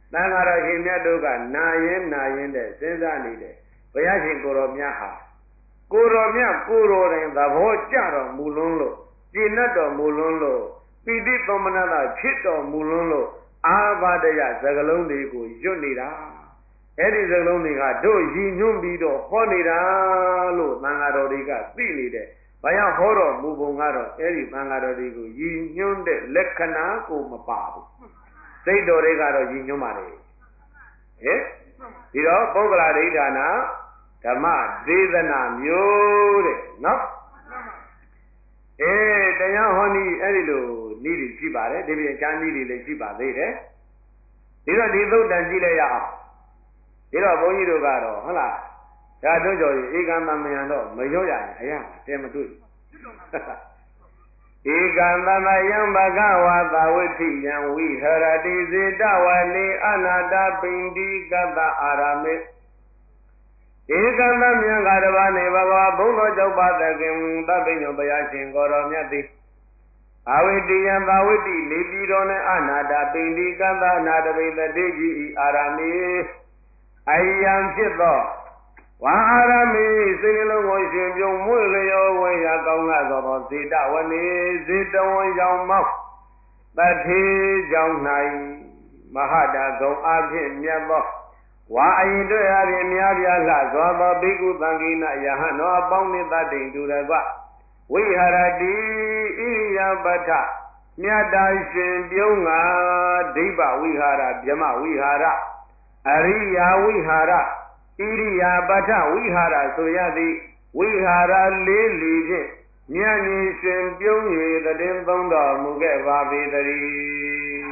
သံဃာတော်ရှင်မြတ်တို့ကနာရင်တဲ့စဉ်းစားနေတယ်ဘုရားရှင်ကိုတော်မြတ်ဟာကိုတော်မြတ်ကိုတော်တိုင်သဘောကျတော်မူလွန်းလို့ကျင့်တတ်တော်မူလွန်းလို့ပိဋိသမနတဖြစ်တော်မူလွန်းလို့အာဘာတယသကလုံးတွေကိုရွတ်နေတာအဲ့ဒီသကလုံးတွေကတို့ရည်ညွှန်းပြီးတော့ဟောနေတာလို့သံဃာတော်တွေကသိနေတယ်ဘာကြောင့်ဟောတော်မူပုံကတော့အဲ့ဒီသံဃာတော်တွေကိုရည်ညွှန်းတဲ့လက္ခဏာကိုမပါဘူးစိတ်တော်တွေကတော့ရည်ညွှန်းပါလေဟင်ဒီတော့ပုဂ္ဂလာဒိဋ္ဌာနာဓမ္မဒေသနာမျိုးတဲ့နော်တရားဟောနည်းအဲ့ဒီလိုနည်းတွေရှိပါတယ်ဒီပြင်အကျမ်းနည်းတွေလည်းရှိပါသေးတယ်ဒီတော့ဒီသုတ်တန်ကြည့်လိုက်ရအောင်ဒီတော့ဘုန်းကြီးတို့ကတော့ဟုတ်လားဒါတို့ကြော်ဧကံသမယံတော့မရော့ရရင်အရာတဲမတွေ့ဧကံသမယံဘဂဝါသာဝိထိယံဝိဟရတိစေတဝနေအနာတပိန္တိကတ္တအာရမေဧကံသမယံကတဘာနေဘဂဝါဘုံတော်ကြောင့်ပါသခင်သဗ္ဗညောဘုရားရှင်ကိုရောမြတ်သည်အဝိတယံဘာဝိတိနေပြည်တော်နဲ့အနာတပိန္တိကတ္တနာတပိတတိကြီးဤအာရမေအယံဖြစ်သောဝါအာရမေစိတ်လုံးကိုရှင်ပြုံးမွေလျောဝေယကောင်းလာသောဇေတဝနေဇေတဝံရောင်မောက်တထေကြောင့်၌မဟာတာဂုံအဖြစ်မြတ်သောဝါအရင်တွေ့အပြင်များပြားလှစွာသောဘိက္ခုသံဃိနယဟန်တော်အပေါင်းနှင့်တတိန်တူရကဝိဟာရတိဣရိယာပထမြတ်တာရှင်ပြုံးငါဒိဗ္ဗဝိဟာရဗြဟ္မဝိဟာရအရိယာဝိဟာရဣရိယာပထဝိဟာရဆိုရသည်ဝိဟာရလေးလီဖြင့်မြတ်ကြီးရှင်ပြုံး၍တည်င်းသုံးတော်မူခဲ့ပါပေတည်း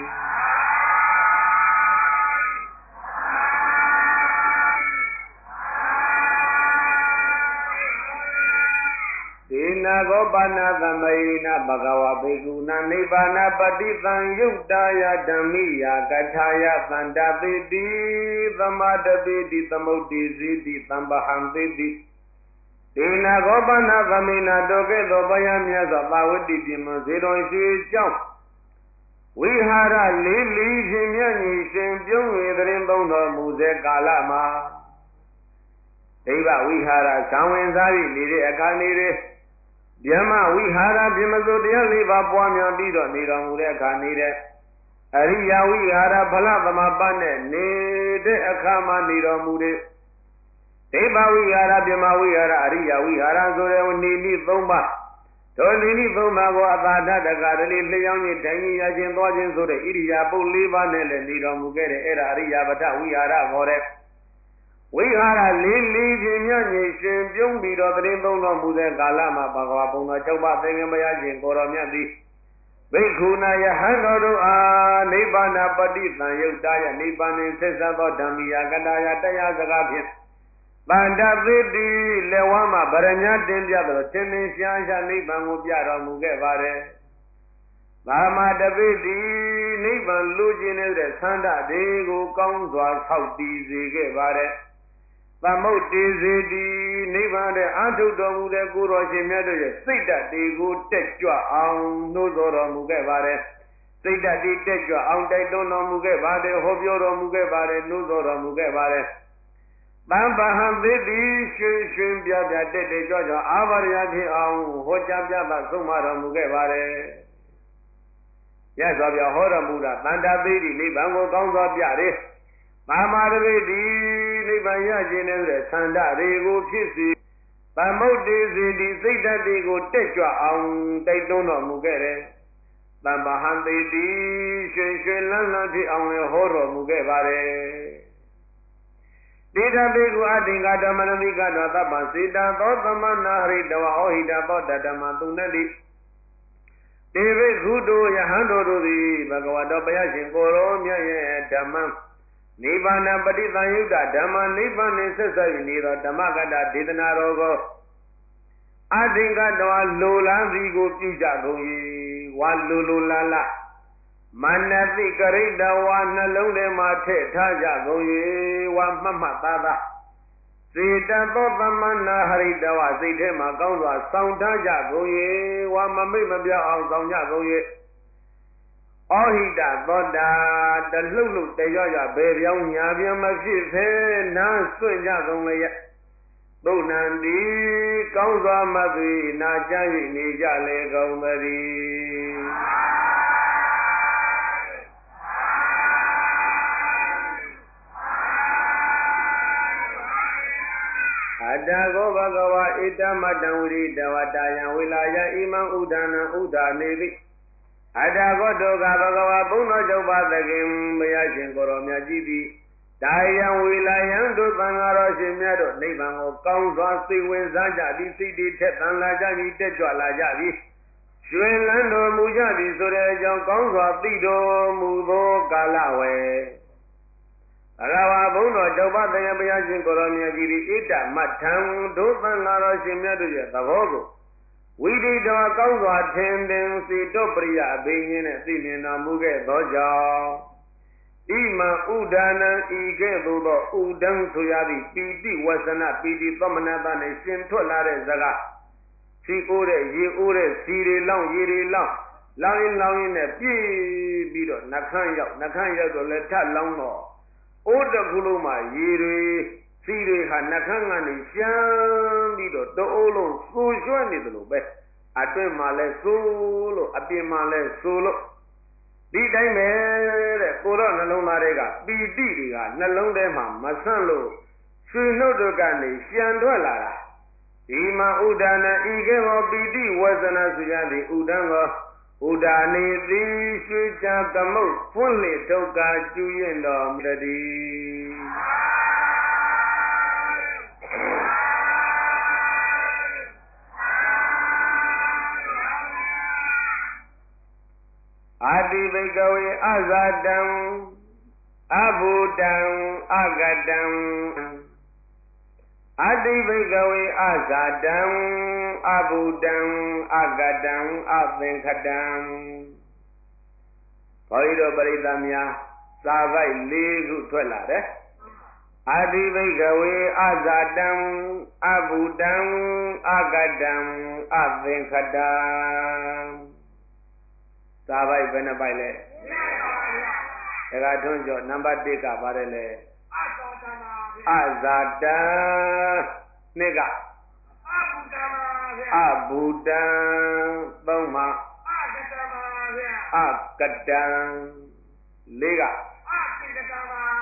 ဒေနာဂောပါဏသမယေနဘဂဝါဘေကုဏနိဗ္ဗာနပတိသံယုတ်တာယဓမ္မိယကထာယသန္တပေတိသမတပေတိသမုဒ္ဒေဇိတိသံပဟံပေတိဒေနာဂောပါဏသမေနတောကဲ့သို့ဘယံမြတ်စွာသာဝတိပြမဇေတော်ရွှေကြောင့်ဝိဟာရလေးလီရှင်မြတ်ကြီးရှင်ပြုံး၍တရင်သုံးတော်မူစေကာလမှာဒိဗ္ဗဝိဟာရဇံဝင်စားပြီးနေတဲ့အခါနေတဲ့ဗြဟ္မဝိဟာရပြမစိုးတရား၄ပါးပွားများပြီးတော့နေတော်မူတဲ့အခါနေတဲ့အရိယဝိဟာရဖလသမပတ်နဲ့နေတဲ့အခါမှာနေတော်မူတဲ့ဒိဗ္ဗဝိဟာရပြမဝိဟာရအရိယဝိဟာရဆိုတဲ့နေနည်း၃ပါးတို့နေနည်း၃ပါးကိုအသာဓတကတလေလျောင်းခြင်းတိုင်ရခြင်းသွားခြင်းဆိုတဲ့ဣရိယာပုတ်၄ပါးနဲ့လည်းနေတော်မူခဲ့တဲ့အဲ့ဒါအရိယာပထဝိဟာရခေါ်တဲ့ဝိဟာရလေးလေးခြင်းမြတ်ကြီးရှင်ပြုံးပြီးတော့တရင်သုံးတော်မူတဲ့ကာလမှာဘဂဝါဘုံတော်၆ပါးသင်္ကေတဘုရားရှင်ကိုတော်မြတ်သည်ဘိက္ခုနာယဟန်တော်တို့အားနိဗ္ဗာန်ပတိသံယုတ်တာယနိဗ္ဗာန်နှင့်ဆက်ဆက်သောဓမ္မိယကတယတရားစကားဖြင့်တန္တသေတိလက်ဝါးမှာဗရဏတင်ပြသောသင်္သင်ရှားရှားနိဗ္ဗာန်ကိုပြတော်မူခဲ့ပါတယ်။သာမတပိတိနိဗ္ဗာန်လူကျင်နေတဲ့သန္တာတွေကိုကောင်းစွာဆောက်တည်စေခဲ့ပါတယ်။သမုဒ္ဒေစေတိနိဗ္ဗာန်ရဲ့အာထုတော်မူတဲ့ကိုယ်တော်ရှင်မြတ်တို့ရဲ့စိတ်ဓာတ်တွေကိုတက်ကြွအောင်နှိုးဆော်တော်မူခဲ့ပါတယ်။စိတ်ဓာတ်တွေတက်ကြွအောင်တိုက်တွန်းတော်မူခဲ့ပါတယ်။ဟောပြောတော်မူခဲ့ပါတယ်။နှိုးဆော်တော်မူခဲ့ပါတယ်။သံပဟံသေတိရွှင်ပြပြတက်ကြွကြွအာဘာရဖြစ်အောင်ဟောကြားပြသဆုံးမတော်မူခဲ့ပါတယ်။ရသော်ပြဟောတော်မူတာတန်တာသေတိနိဗ္ဗာန်ကိုကောင်းစွာပြတယ်။သာမာတပိတိနိဗ္ဗာန်ရခြင်းနဲ့သန္တာတွေကိုဖြစ်စေသမုဒ္ဒေစေတိစိတ်ဓာတ်တွေကိုတက်ကြွအောင်တိုက်တွန်းတော်မူခဲ့တယ်။သမ္ပဟံသေတိရွှင်ရွှင်လန်းလန်းဖြစ်အောင်လည်းဟောတော်မူခဲ့ပါတယ်။တေတဘေကုအတင်္ဂဓမ္မနမိကတောသဗ္ဗစေတသောသမနာဟရိတဝဩဟိတသောတတမသုဏတိတေဘိကုတို့ယဟန်တို့သည်ဘဂဝါတော်ဘုရားရှင်ကိုယ်တော်မြတ်ရဲ့ဓမ္မနိဗ္ဗာန်ပฏิသံယုတ်ဓမ္မနိဗ္ဗာန်နှင့်ဆက်ဆက်နေသောဓမ္မကတဒေသနာတော်ကိုအသင်္ကတော်လိုလားစီကိုပြုကြကုန်၏ဝါလိုလားလားမနတိကရိတဝါနှလုံးထဲမှာထည့်ထားကြကုန်၏ဝါမှတ်မှတ်သားသားစေတသောသမနာဟရိတဝါစိတ်ထဲမှာကောင်းစွာစောင့်ထားကြကုန်၏ဝါမမိတ်မပြောင်းအောင်စောင့်ကြကုန်၏ဩဟိတသောတာတလှုပ်လှုပ်တရောရဘေပြောင်းညာပြန်မဖြစ်သေးနားစွန့်ကြကုန်လေရသုဏံတိကောင်းစွာမသွေနာကြ၍နေကြလေကုန်သတည်းအတ္တကိုဘဂဝါဣတမတံဝိရိတဝတာယံဝိလာယဣမံဥဒ္ဒနာဥဒ္ဒါနေတိအတ္တကိုဒုက္ခဘဂဝါဘုံတော်ချုပ်ပါသခင်ဘုရားရှင်ကိုရောမြတ်ကြီးသည်တာယံဝိလာယံတို့သံဃာတော်ရှင်မြတ်တို့နိဗ္ဗာန်ကိုကောင်းစွာသိဝင်စားကြသည်စိတ်တည်ထက်သန်လာကြပြီတက်ကြွလာကြပြီရွှင်လန်းတော်မူကြသည်ဆိုတဲ့အကြောင်းကောင်းစွာသိတော်မူသောကာလဝေဘဂဝါဘုံတော်ချုပ်ပါသခင်ဘုရားရှင်ကိုရောမြတ်ကြီးသည်ဣတ္တမထံတို့သံဃာတော်ရှင်မြတ်တို့ရဲ့သဘောကိုဝိဒိတောကောင်းစွာထင်တင်စေတောပရိယအဘိညာဉ်နဲ့သိမြင်တော်မူခဲ့သောကြောင့်ဣမံဥဒါနံဤကဲ့သို့သောဥဒံဆိုရသည့်ပီတိဝဆနပီတိသမဏတနဲ့ရှင်ထွက်လာတဲ့စကားစီအိုးတဲ့ရေအိုးတဲ့စီတွေလောင်းရေတွေလောင်းလောင်းရင်နဲ့ပြည့်ပြီးတော့နှခမ်းရောက်တော့လည်းထလောင်းတော့အိုးတစ်ခုလုံးမှာရေတွေစီတွေဟာနှခမ်းကနေရှမ်းပြီးတော့တအိုးလုံးစိုးရွှဲနေတယ်လို့ပဲအတွင်းမှာလဲစိုးလို့အပြင်မှာလဲစိုးလို့ဒီတိုင်းပဲတဲ့ကိုတော့နှလုံးသားတွေကပီတိတွေကနှလုံးထဲမှာမဆန့်လို့ရွှေနှုတ်တို့ကနေရှံထွက်လာတာဒီမှာဥဒါနဤကဲ့သို့ပီတိဝဇနာဆိုရသည်ဥဒံကိုဥဒါနေသည်ရွှေချာကမုတ်ဖွင့်လေဒုက္ခကျူရင်တော်မူတည်းအာတိဘိကဝေအဇာတံအဘူတံအဂတံအာတိဘိကဝေအဇာတံအဘူတံအဂတံအသင်္ခတံခေါ်ရတော့ပရိသတ်များစာပိုက်၄ခုထွက်လာတယ်အာတိဘိကဝေအဇာတံအဘူတံအဂတံအသင်္ခတံစာပိုက်ဘယ်နှပိုက်လဲဒါကထွန်းကျော်နံပါတ်1ကပါတယ်လေအဇာတံနှစ်ကအဘူတံသုံးမှာအကတံလေးကအသင်္ခတံ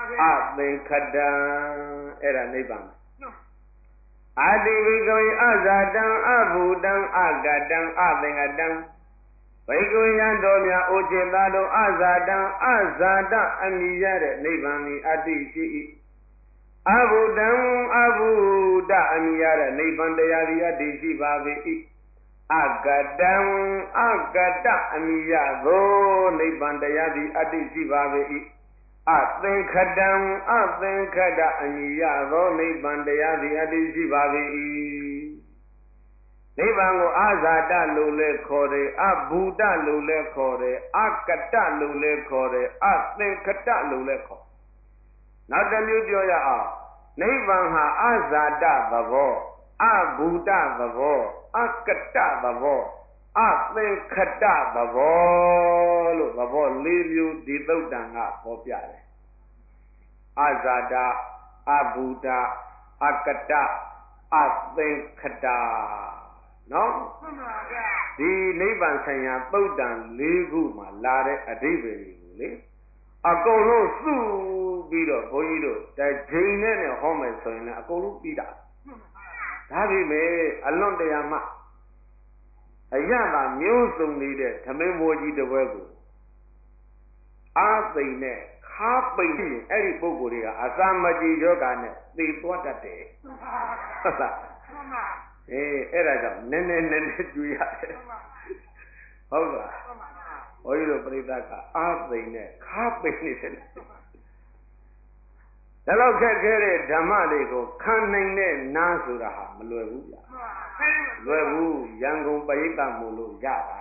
အဲ့ဒါနိဗ္ဗာန်အာတိဝိကဝေအဇာတံအဘူတံအကတံအသင်္ခတံဘိက္ခုယံတော်များအိုจิตသားတို့အဇာတံအဇာတအမိရတဲ့နိဗ္ဗာန်ဤအတ္တိရှိ၏အဘုဒ္ဓံအဘုဒ္ဓအမိရတဲ့နိဗ္ဗာန်တရားသည်အတ္တိရှိပါပေ၏အကတံအကတအမိရသောနိဗ္ဗာန်တရားသည်အတ္တိရှိပါပေ၏အသင်္ခတံအသင်္ခတအမိရသောနိဗ္ဗာန်တရားသည်အတ္တိရှိပါပေ၏နိဗ္ဗာန်ကိုအာဇာတလို့လည်းခေါ်တယ်အဘူတလို့လည်းခေါ်တယ်အကတလို့လည်းခေါ်တယ်အသင်္ခတလို့လည်းခေါ်နောက်တစ်မျိုးပြောရအောင်နိဗ္ဗာန်ဟာအာဇာတသဘောအဘူတသဘောအကတသဘောအသင်္ခတသဘောလို့သဘော၄မျိုးဒီသုတ်တံကဟောပြတယ်အာဇာတအဘူတအကတအသင်္ခတနော်ဒီနိဗ္ဗာန်ဆိုင်ရာသုတ်တံ၄ခုမှာလာတဲ့အဓိပ္ပာယ်တွေကိုလေအကုန်လုံးစုပြီးတော့ဘုန်းကြီးတို့တကြိမ်နဲ့ဟောမယ်ဆိုရင်လည်းအကုန်လုံးပြီးတာဒါပေမဲ့အလွန်တရာမှအရသာမျိုးစုံနေတဲ့သမင်းဘောကြီးတစ်ပွဲကိုအာသိမ့်နဲ့ခါပိန်ရင်အဲ့ဒီပုဂ္ဂိုလ်တွေကအစာမကြေယောဂနဲ့သိသွားတတ်တယ်ဟုတ်လားအဲ့ဒါကြောင့်နည်းနည်းကြွေးရတယ်ဟုတ်လားဘုန်းကြီးတို့ပြိဿကအာသိမ့်နဲ့ခါပိန်နေတယ်ဒါတော့ခက်ခဲတဲ့ဓမ္မတွေကိုခံနိုင်တဲ့နားဆိုတာဟာမလွယ်ဘူးဗျာလွယ်ဘူးရန်ကုန်ပရိသတ်မို့လို့ရတာ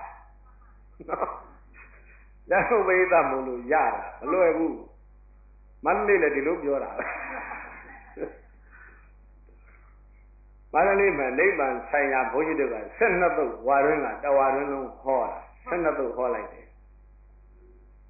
ရန်ကုန်ပရိသတ်မို့လို့ရတာမလွယ်ဘူးမန္တလေးလည်းဒီလိုပြောတာမန္တလေးမှာနိဗ္ဗာန်ဆိုင်ရာဘုန်းကြီးတို့က12သုတ်ဝါရင်းကတဝါရင်းလုံးဟောတာ12သုတ်ဟောလိုက်တယ်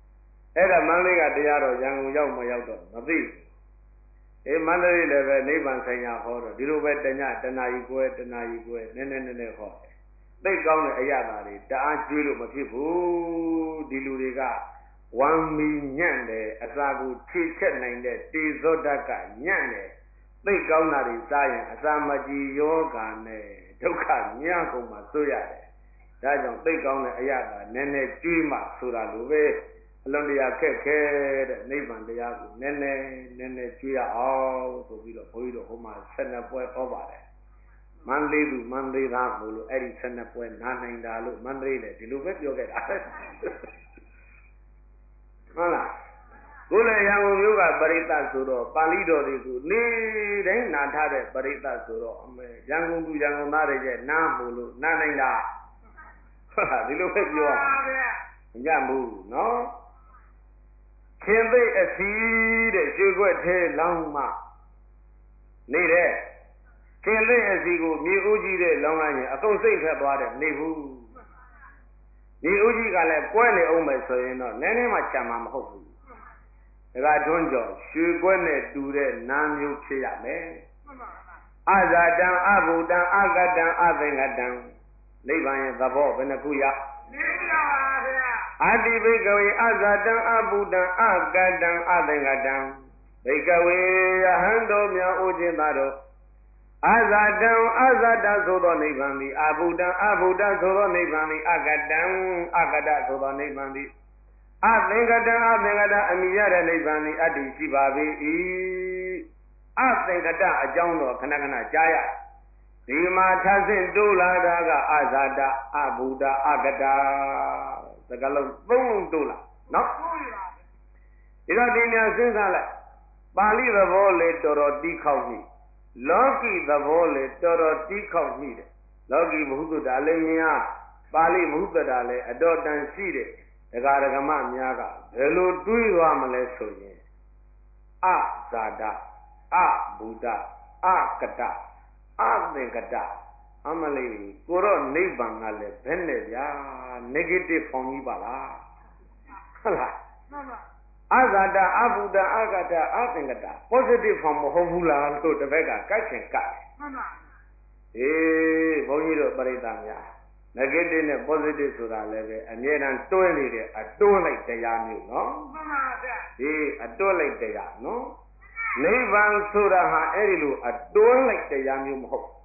အဲ့ဒါမန္တလေးကတရားတော်ရန်ကုန်ရောက်မရောက်တော့မသိဘူးမန္တလေးလည်းပဲနိဗ္ဗာန်ဆိုင်ရာဟောတော့ဒီလိုပဲတဏှာတဏှာကြီးကွဲတဏှာကြီးကွဲနည်းနည်းဟောတယ်သိကောင်းတဲ့အရာတွေတအားကျွေးလို့မဖြစ်ဘူးဒီလူတွေကဝမ်းမီညံ့တယ်အစာကိုခြေချက်နိုင်တဲ့တေဇောဓာတ်ကညံ့တယ်သိကောင်းတာတွေစားရင်အစာမကြီးယောဂာနဲ့ဒုက္ခညံ့ကုန်မှဆိုရတယ်ဒါကြောင့်သိကောင်းတဲ့အရာကနည်းနည်းကျွေးမှဆိုတာလိုပဲအလွန်တရာခက်ခဲတဲ့နိဗ္ဗာန်တရားကိုနည်းနည်းကျွေးရအောင်ဆိုပြီးတော့ဘုန်းကြီးတို့ဟိုမှာ12ပွဲဟောပါတယ်မန္တလေးသူမန္တလေးသားမို့လို့အဲ့ဒီ12ပွဲနားနိုင်တာလို့မန္တလေးလည်းဒီလိုပဲပြောခဲ့တာဟုတ်လားကိုယ်လည်းရန်ကုန်မြို့ကပရိသတ်ဆိုတော့ပါဠိတော်တွေကိုနေ့တိုင်းနာထားတဲ့ပရိသတ်ဆိုတော့အမေရန်ကုန်သူရန်ကုန်သားတွေရဲ့နားမို့လို့နားနိုင်တာဟုတ်လားဒီလိုပဲပြောရမှာမညဘူးနော်ခင်သိအစီတဲ့ရွှေခွက်ထဲလောင်းမှနေတဲ့ခင်သိအစီကိုမြေဦးကြီးတဲ့လောင်းလိုက်ရင်အကုန်စိတ်ထွက်သွားတယ်နေဘူးမြေဦးကြီးကလည်းကွဲနေအောင်မယ်ဆိုရင်တော့နည်းနည်းမှချမ်းမှာမဟုတ်ဘူးဒါကတွန်းကြော်ရွှေကွက်နဲ့တူတဲ့နာမျိုးဖြစ်ရမယ်အဇာတံအဘုဒ္ဓံအကတံအသင်္ကတံနိဗ္ဗာန်ရဲ့သဘောဘယ်နှခုရနိဗ္ဗာန်ပါဗျာအတိဘိကဝေအဇာတံအဘုဒ္ဓံအကတံအသင်္ကတံဘိကဝေယဟန်တော်များအိုခြင်းသာတော်အဇာတံအဇာတဆိုသောနိဗ္ဗာန်သည်အဘုဒ္ဓံအဘုဒ္ဓဆိုသောနိဗ္ဗာန်သည်အကတံအကတဆိုသောနိဗ္ဗာန်သည်အသင်္ကတံအသင်္ကတအမိရတဲ့နိဗ္ဗာန်သည်အတ္တိရှိပါ၏အသင်္ကတအကြောင်းတော်ခဏခဏကြားရဒီမှာထဆင့်တိုးလာတာကအဇာတအဘုဒ္ဓအကတစကလုံးသုံးလုံးတိုးလာနော်ဒီတော့ဒီညာစဉ်းစားလိုက်ပါဠိသဘောလေတော်တော်တီးခေါက်မိလောကီသဘောလေတော်တော်တီးခေါက်မိတယ်လောကီဘုဟုတ္တလည်းများပါဠိဘုဟုတ္တလည်းအတော်တန်ရှိတယ်ဒကာဒကမများကဘယ်လိုတွေးသွားမလဲဆိုရင်အဇာတအဘုဒ္ဓအကတအသင်္ကတအမလေးကိုတော့နိဗ္ဗာန်ကလည်းဘယ်နဲ့ဗျာ negative form ကြီးပါလားဟုတ်လားမှန်ပါအဇာတအဘုဒ္ဓအကတအသင်္ကတ positive form မဟုတ်ဘူးလားလို့တစ်ဘက်ကကတ်ချင်ကတ်မှန်ပါအေးဘုန်းကြီးတို့ပရိသတ်များ negative နဲ့ positive ဆိုတာလည်းပဲအမြဲတမ်းတွဲနေတဲ့အတွန်းလိုက်တရားမျိုးနော်မှန်ပါဗျာဒီအတွန်းလိုက်တရားနော်နိဗ္ဗာန်ဆိုတာဟာအဲ့ဒီလိုအတွန်းလိုက်တရားမျိုးမဟုတ်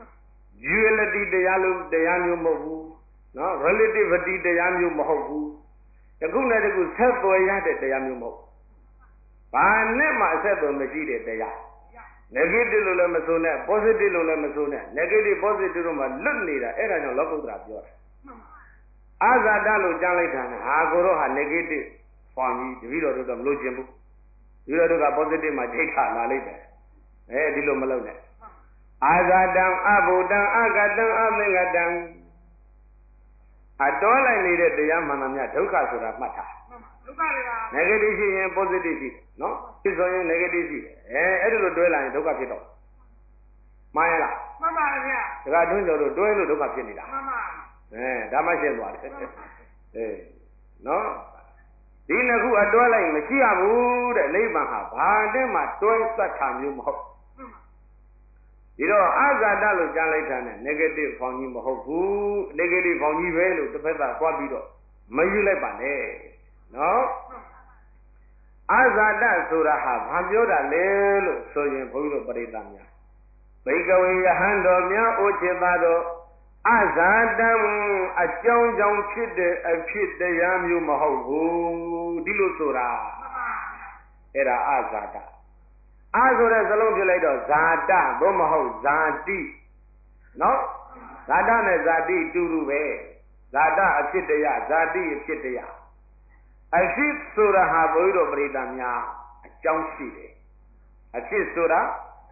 duality တရားမျိုးမဟုတ်ဘူးနော် relativity တရားမျိုးမဟုတ်ဘူးတခုနဲ့တခုဆက်သွယ်ရတဲ့တရားမျိုးမဟုတ်ဘာနဲ့မှအဆက်သွယ်မရှိတဲ့တရား negative လို့လည်းမဆိုနဲ့ positive လို့လည်းမဆိုနဲ့ negative positive တို့မှလွတ်နေတာအဲ့ဒါကြောင့်လောကုတ္တရာပြောတာအာဇာတလို့ကြားလိုက်တာဟာကိုတော့ဟာ negative form ကြီးတပည့်တော်တို့တော့မလို့ခြင်းဘူးတပည့်တော်တို့က positive မှာထိတ်ခါလာလိုက်တယ်အဲဒီလိုမလုပ်နဲ့အာဇာတံအဘုဒ္ဓံအကတံအသင်္ကတံအတော်လိုက်နေတဲ့တရားမှန်သမျှဒုက္ခဆိုတာမှတ်ထားဒုက္ခတွေပါ negative ရှိရင် positive ရှိတယ်နော်ဖြစ်ဆိုရင် negative ရှိတယ်အဲ့ဒါလိုတွဲလာရင်ဒုက္ခဖြစ်တော့မှန်ရလားမှန်ပါဗျာဒါကတွန်းကျော်တို့တွဲလို့ဒုက္ခဖြစ်နေတာမှန်ပါဒါမှရှင်းသွားတယ်နော်ဒီနှစ်ခုအတွဲလိုက်မရှိရဘူးတဲ့နိဗ္ဗာန်ဟာဘာနဲ့မှတွဲသတ်တာမျိုးမဟုတ်ဒီတော့အာဇာတလို့ကြားလိုက်တာနဲ့ negative ဖောင်ကြီးမဟုတ်ဘူး negative ဖောင်ကြီးပဲလို့တစ်ဖက်ကသွားပြီးတော့မယူလိုက်ပါနဲ့နော်အာဇာတဆိုတာဟာဘာပြောတာလဲလို့ဆိုရင်ဘုန်းကြီးတို့ပရိသတ်များဘိကဝေယဟန်တော်များအိုချစ်ပါတော့အာဇာတံအကြောင်းကြောင့်ဖြစ်တဲ့အဖြစ်တရားမျိုးမဟုတ်ဘူးဒီလိုဆိုတာအဲ့ဒါအာဇာတအာဆိုတဲ့စလုံးပြလိုက်တော့ဇာတသို့မဟုတ်ဇာတိနော်ဇာတနဲ့ဇာတိတူတူပဲဇာတအဖြစ်တရားဇာတိအဖြစ်တရားအဖြစ်ဆိုတာဟာဘုရားတို့ပရိသတ်များအကြောင်းရှိတယ်အဖြစ်ဆိုတာ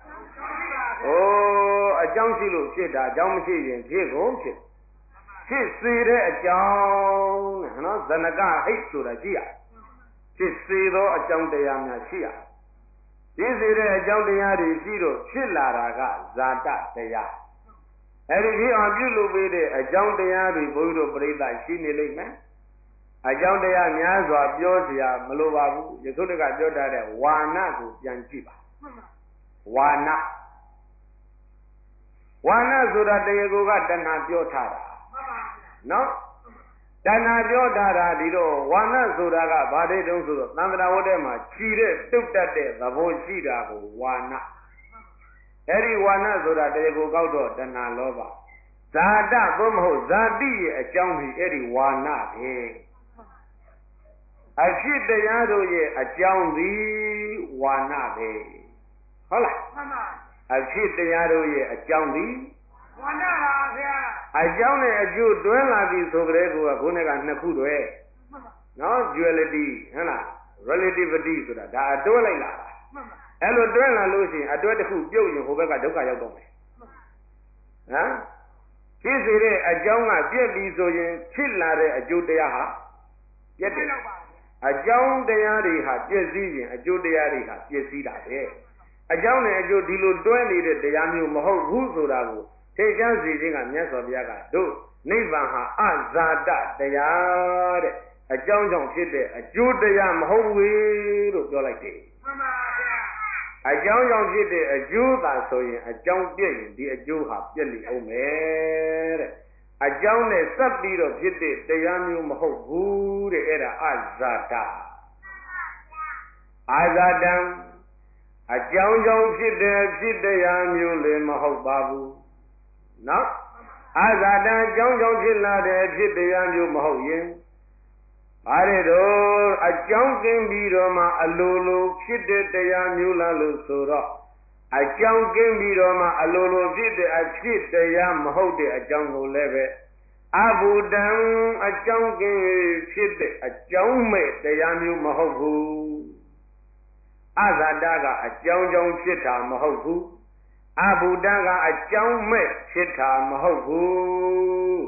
အကြောင်းရှိလို့ဖြစ်တာအကြောင်းမရှိရင်ဖြစ်ကုန်ဖြစ်စေတဲ့အကြောင်းတဲ့နော်ဇနကဟိတ်ဆိုတာကြည့်ရဖြစ်စေသောအကြောင်းတရားများရှိရဖြစ်စေတဲ့အကြောင်းတရားတွေရှိတော့ဖြစ်လာတာကဇာတတရားအဲဒီဖြစ်အောင်ပြုလုပ်ပေးတဲ့အကြောင်းတရားတွေဘုရားတို့ပြိဿရှိနေလိမ့်မယ်အကြောင်းတရားများစွာပြောเสียမလိုပါဘူးယခုတကပြောထားတဲ့ဝါနကိုပြန်ကြည့်ပါဝါနဆိုတာတရားကိုကတဏှာပြောထားတာနော်တဏှာပြောထားတာဒီတော့ဝါနဆိုတာကဘာတဲ့တုံးဆိုတော့သံဃာဝတ္ထဲမှာခြီတဲ့တုတ်တတ်တဲ့သဘောရှိတာကိုဝါနအဲ့ဒီဝါနဆိုတာတရားကိုကောက်တော့တဏှာလောဘဇာတသို့မဟုတ်ဇာတိရဲ့အကြောင်းဒီအဲ့ဒီဝါနပဲအဖြစ်တရားတို့ရဲ့အကြောင်းသည်ဝါနပဲဟုတ်လားမှန်ပါအဖြစ်တရားတို့ရဲ့အကြောင်းသည်ဝါနပါဗျာအကြောင်းနဲ့အကျိုးတွဲလာပြီဆိုကြတဲ့ကောခုနကနှစ်ခုတွဲနော် duality ဟုတ်လား relativity ဆိုတာဒါအတွဲလိုက်လာတာအဲ့လိုတွဲလာလို့ရှိရင်အတွဲတစ်ခုပြုတ်ရင်ဟိုဘက်ကဒုက္ခရောက်တော့မယ်ဟမ်ဖြစ်စေတဲ့အကြောင်းကပြည့်ပြီဆိုရင်ဖြစ်လာတဲ့အကျိုးတရားဟာပြည့်တယ်အကြောင်းတရားတွေဟာပြည့်စည်ရင်အကျိုးတရားတွေဟာပြည့်စည်တာပဲအကြောင်းနဲ့အကျိုးဒီလိုတွဲနေတဲ့တရားမျိုးမဟုတ်ဘူးဆိုတာကိုသိချမ်းစီခြင်းကမြတ်စွာဘုရားကတို့နိဗ္ဗာန်ဟာအဇာတတရားတဲ့အကြောင်းကြောင့်ဖြစ်တဲ့အကျိုးတရားမဟုတ်ဘူးလို့ပြောလိုက်တယ်မှန်ပါဗျာအကြောင်းကြောင့်ဖြစ်တဲ့အကျိုးသာဆိုရင်အကြောင်းပြည့်ရင်ဒီအကျိုးဟာပြည့်လိမ့်အောင်မယ်တဲ့အကြောင်းနဲ့စပ်ပြီးတော့ဖြစ်တဲ့တရားမျိုးမဟုတ်ဘူးတဲ့အဲ့ဒါအဇာတအာဇာတံအကြောင်းကြောင့်ဖြစ်တဲ့ဖြစ်တရားမျိုးလည်းမဟုတ်ပါဘူးနော်အာဇာတံအကြောင်းကြောင့်ဖြစ်လာတဲ့ဖြစ်တရားမျိုးမဟုတ်ရင်ဘာတဲ့တော့အကြောင်းကင်းပြီးတော့မှအလိုလိုဖြစ်တဲ့တရားမျိုးလားလို့ဆိုတော့အကြောင်းကင်းပြီးတော့မှအလိုလိုဖြစ်တဲ့အဖြစ်တရားမဟုတ်တဲ့အကြောင်းကိုလည်းပဲအဘူတံအကြောင်းကင်းဖြစ်တဲ့အကြောင်းမဲ့တရားမျိုးမဟုတ်ဘူးအဇာတကအကြောင်းကြောင့်ဖြစ်တာမဟုတ်ဘူးအဘူတံကအကြောင်းမဲ့ဖြစ်တာမဟုတ်ဘူး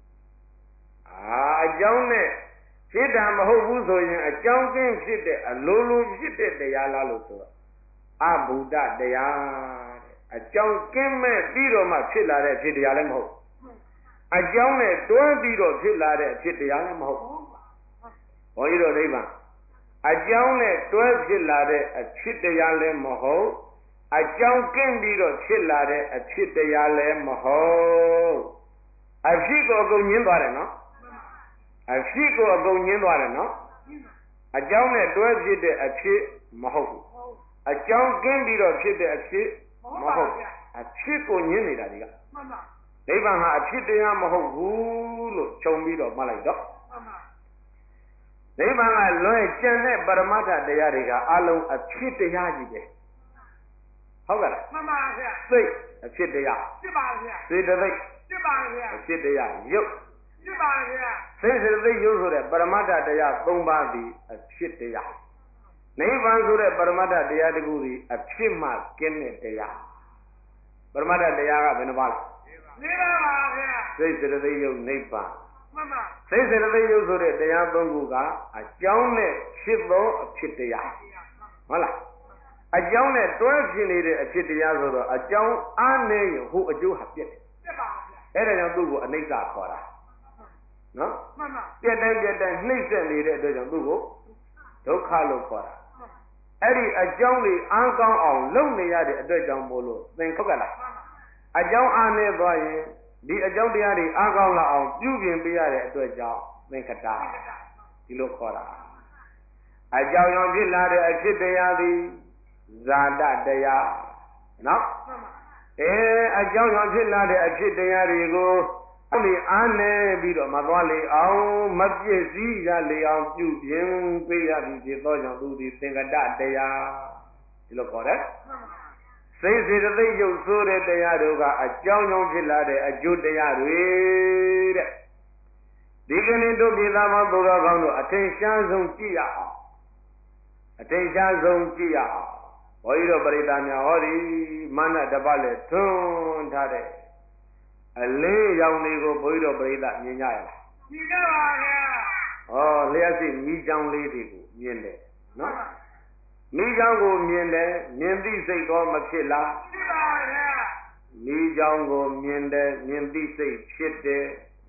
အကြောင်းနဲ့ဖြစ်တာမဟုတ်ဘူးဆိုရင်အကြောင်းကင်းဖြစ်တဲ့အလိုလိုဖြစ်တဲ့တရားလားလို့ဆိုတော့အဘူတတရားတဲ့အကြောင်းကင်းမဲ့ပြီးတော့မှဖြစ်လာတဲ့ဖြစ်တရားလည်းမဟုတ်အကြောင်းနဲ့တွဲပြီးတော့ဖြစ်လာတဲ့ဖြစ်တရားလည်းမဟုတ်ဘုန်းကြီးတို့နိဗ္ဗာန်အကြောင်းနဲ့တွဲဖြစ်လာတဲ့အဖြစ်တရားလည်းမဟုတ်အကြောင်းကင်းပြီးတော့ဖြစ်လာတဲ့အဖြစ်တရားလည်းမဟုတ်အဖြစ်ကိုအကုန်ညင်းသွားတယ်နော်အဖြစ်ကိုအကုန်ညင်းသွားတယ်နော်အကြောင်းနဲ့တွဲဖြစ်တဲ့အဖြစ်မဟုတ်ဘူးအကြောင်းကင်းပြီးတော့ဖြစ်တဲ့အဖြစ်မဟုတ်အဖြစ်ကိုညင်းနေတာဒီကမှန်ပါနိဗ္ဗာန်ဟာအဖြစ်တရားမဟုတ်ဘူးလို့ခြုံပြီးတော့မှတ်လိုက်တော့မှန်ပါနိဗ္ဗာန်ကလွဲကျန်တဲ့ပရမတ္ထတရားတွေကအလုံးအဖြစ်တရားကြီးပဲဟုတ်ကဲ့လားမှန်ပါဗျာသိအဖြစ်တရားဖြစ်ပါဗျာသိတသိဖြစ်ပါဗျာအဖြစ်တရားရုပ်ဖြစ်ပါဗျာသိစေသိရုပ်ဆိုတဲ့ပရမတ္ထတရား၃ပါးသည်အဖြစ်တရားနိဗ္ဗာန်ဆိုတဲ့ပရမတ္ထတရားတစ်ခုသည်အဖြစ်မှကင်းတဲ့တရားပရမတ္ထတရားကဘယ်နှပါးလဲ၄ပါးပါဗျာသိစေသိရုပ်နိဗ္ဗာန်မှန်ပါသိစေသိရုပ်ဆိုတဲ့တရား၃ခုကအကြောင်းနဲ့ဖြစ်သောအဖြစ်တရားဟုတ်လားအကြောင်းနဲ့တွဲဖြစ်နေတဲ့အဖြစ်တရားဆိုတော့အကြောင်းအားနေရင်ဟိုအကျိုးဟာပြည့်တယ်ပြည့်ပါဗျာအဲ့ဒါကြောင့်သူ့ကိုအနိစ္စခေါ်တာနော်မှန်ပါပြည့်တိုင်းနှိမ့်ဆက်နေတဲ့အတွက်ကြောင့်သူ့ကိုဒုက္ခလို့ခေါ်တာအဲ့ဒီအကြောင်းလေးအားကောင်းအောင်လုပ်နေရတဲ့အတွက်ကြောင့်မို့လို့သင်ဟုတ်ကလားအကြောင်းအားနေသွားရင်ဒီအကြောင်းတရားတွေအားကောင်းလာအောင်ပြုပြင်ပေးရတဲ့အတွက်ကြောင့်သင်္ခတာဒီလိုခေါ်တာအကြောင်းကြောင့်ဖြစ်လာတဲ့အဖြစ်တရားသည်ဇာတတရားနော်အကြောင်းကြောင့်ဖြစ်လာတဲ့အဖြစ်တရားတွေကိုအဲ့ဒီအားနေပြီးတော့မသွားလေအောင်မပြည့်စည်ရလေအောင်ပြုပြင်ပေးရသည်ဖြစ်သောကြောင့်သူသည်သင်္ကတတရားဒီလိုခေါ်တယ်စိတ်စေတသိက်ရုပ်ဆိုးတဲ့တရားတို့ကအကြောင်းကြောင့်ဖြစ်လာတဲ့အကျိုးတရားတွေတဲ့ဒီကနေ့တို့ပြည်သားမောသူတော်ကောင်းတို့အထင်ရှားဆုံးကြည့်ရအောင်အထင်ရှားဆုံးကြည့်ရအောင်ဘုန်းကြီးတို့ပရိသတ်များဟောဒီမာနတပတ်လည်းထွန်းထားတဲ့အလေးရောင်တွေကိုဘုန်းကြီးတို့ပရိသတ်မြင်ကြရလားမြင်ကြပါဗျာဟောလျှက်စိမိချောင်းလေးတွေကိုမြင်တယ်နော်မိချောင်းကိုမြင်တယ်မြင်သိစိတ်တော့မဖြစ်လားဖြစ်ပါဗျာမိချောင်းကိုမြင်တယ်မြင်သိစိတ်ဖြစ်တယ်နော်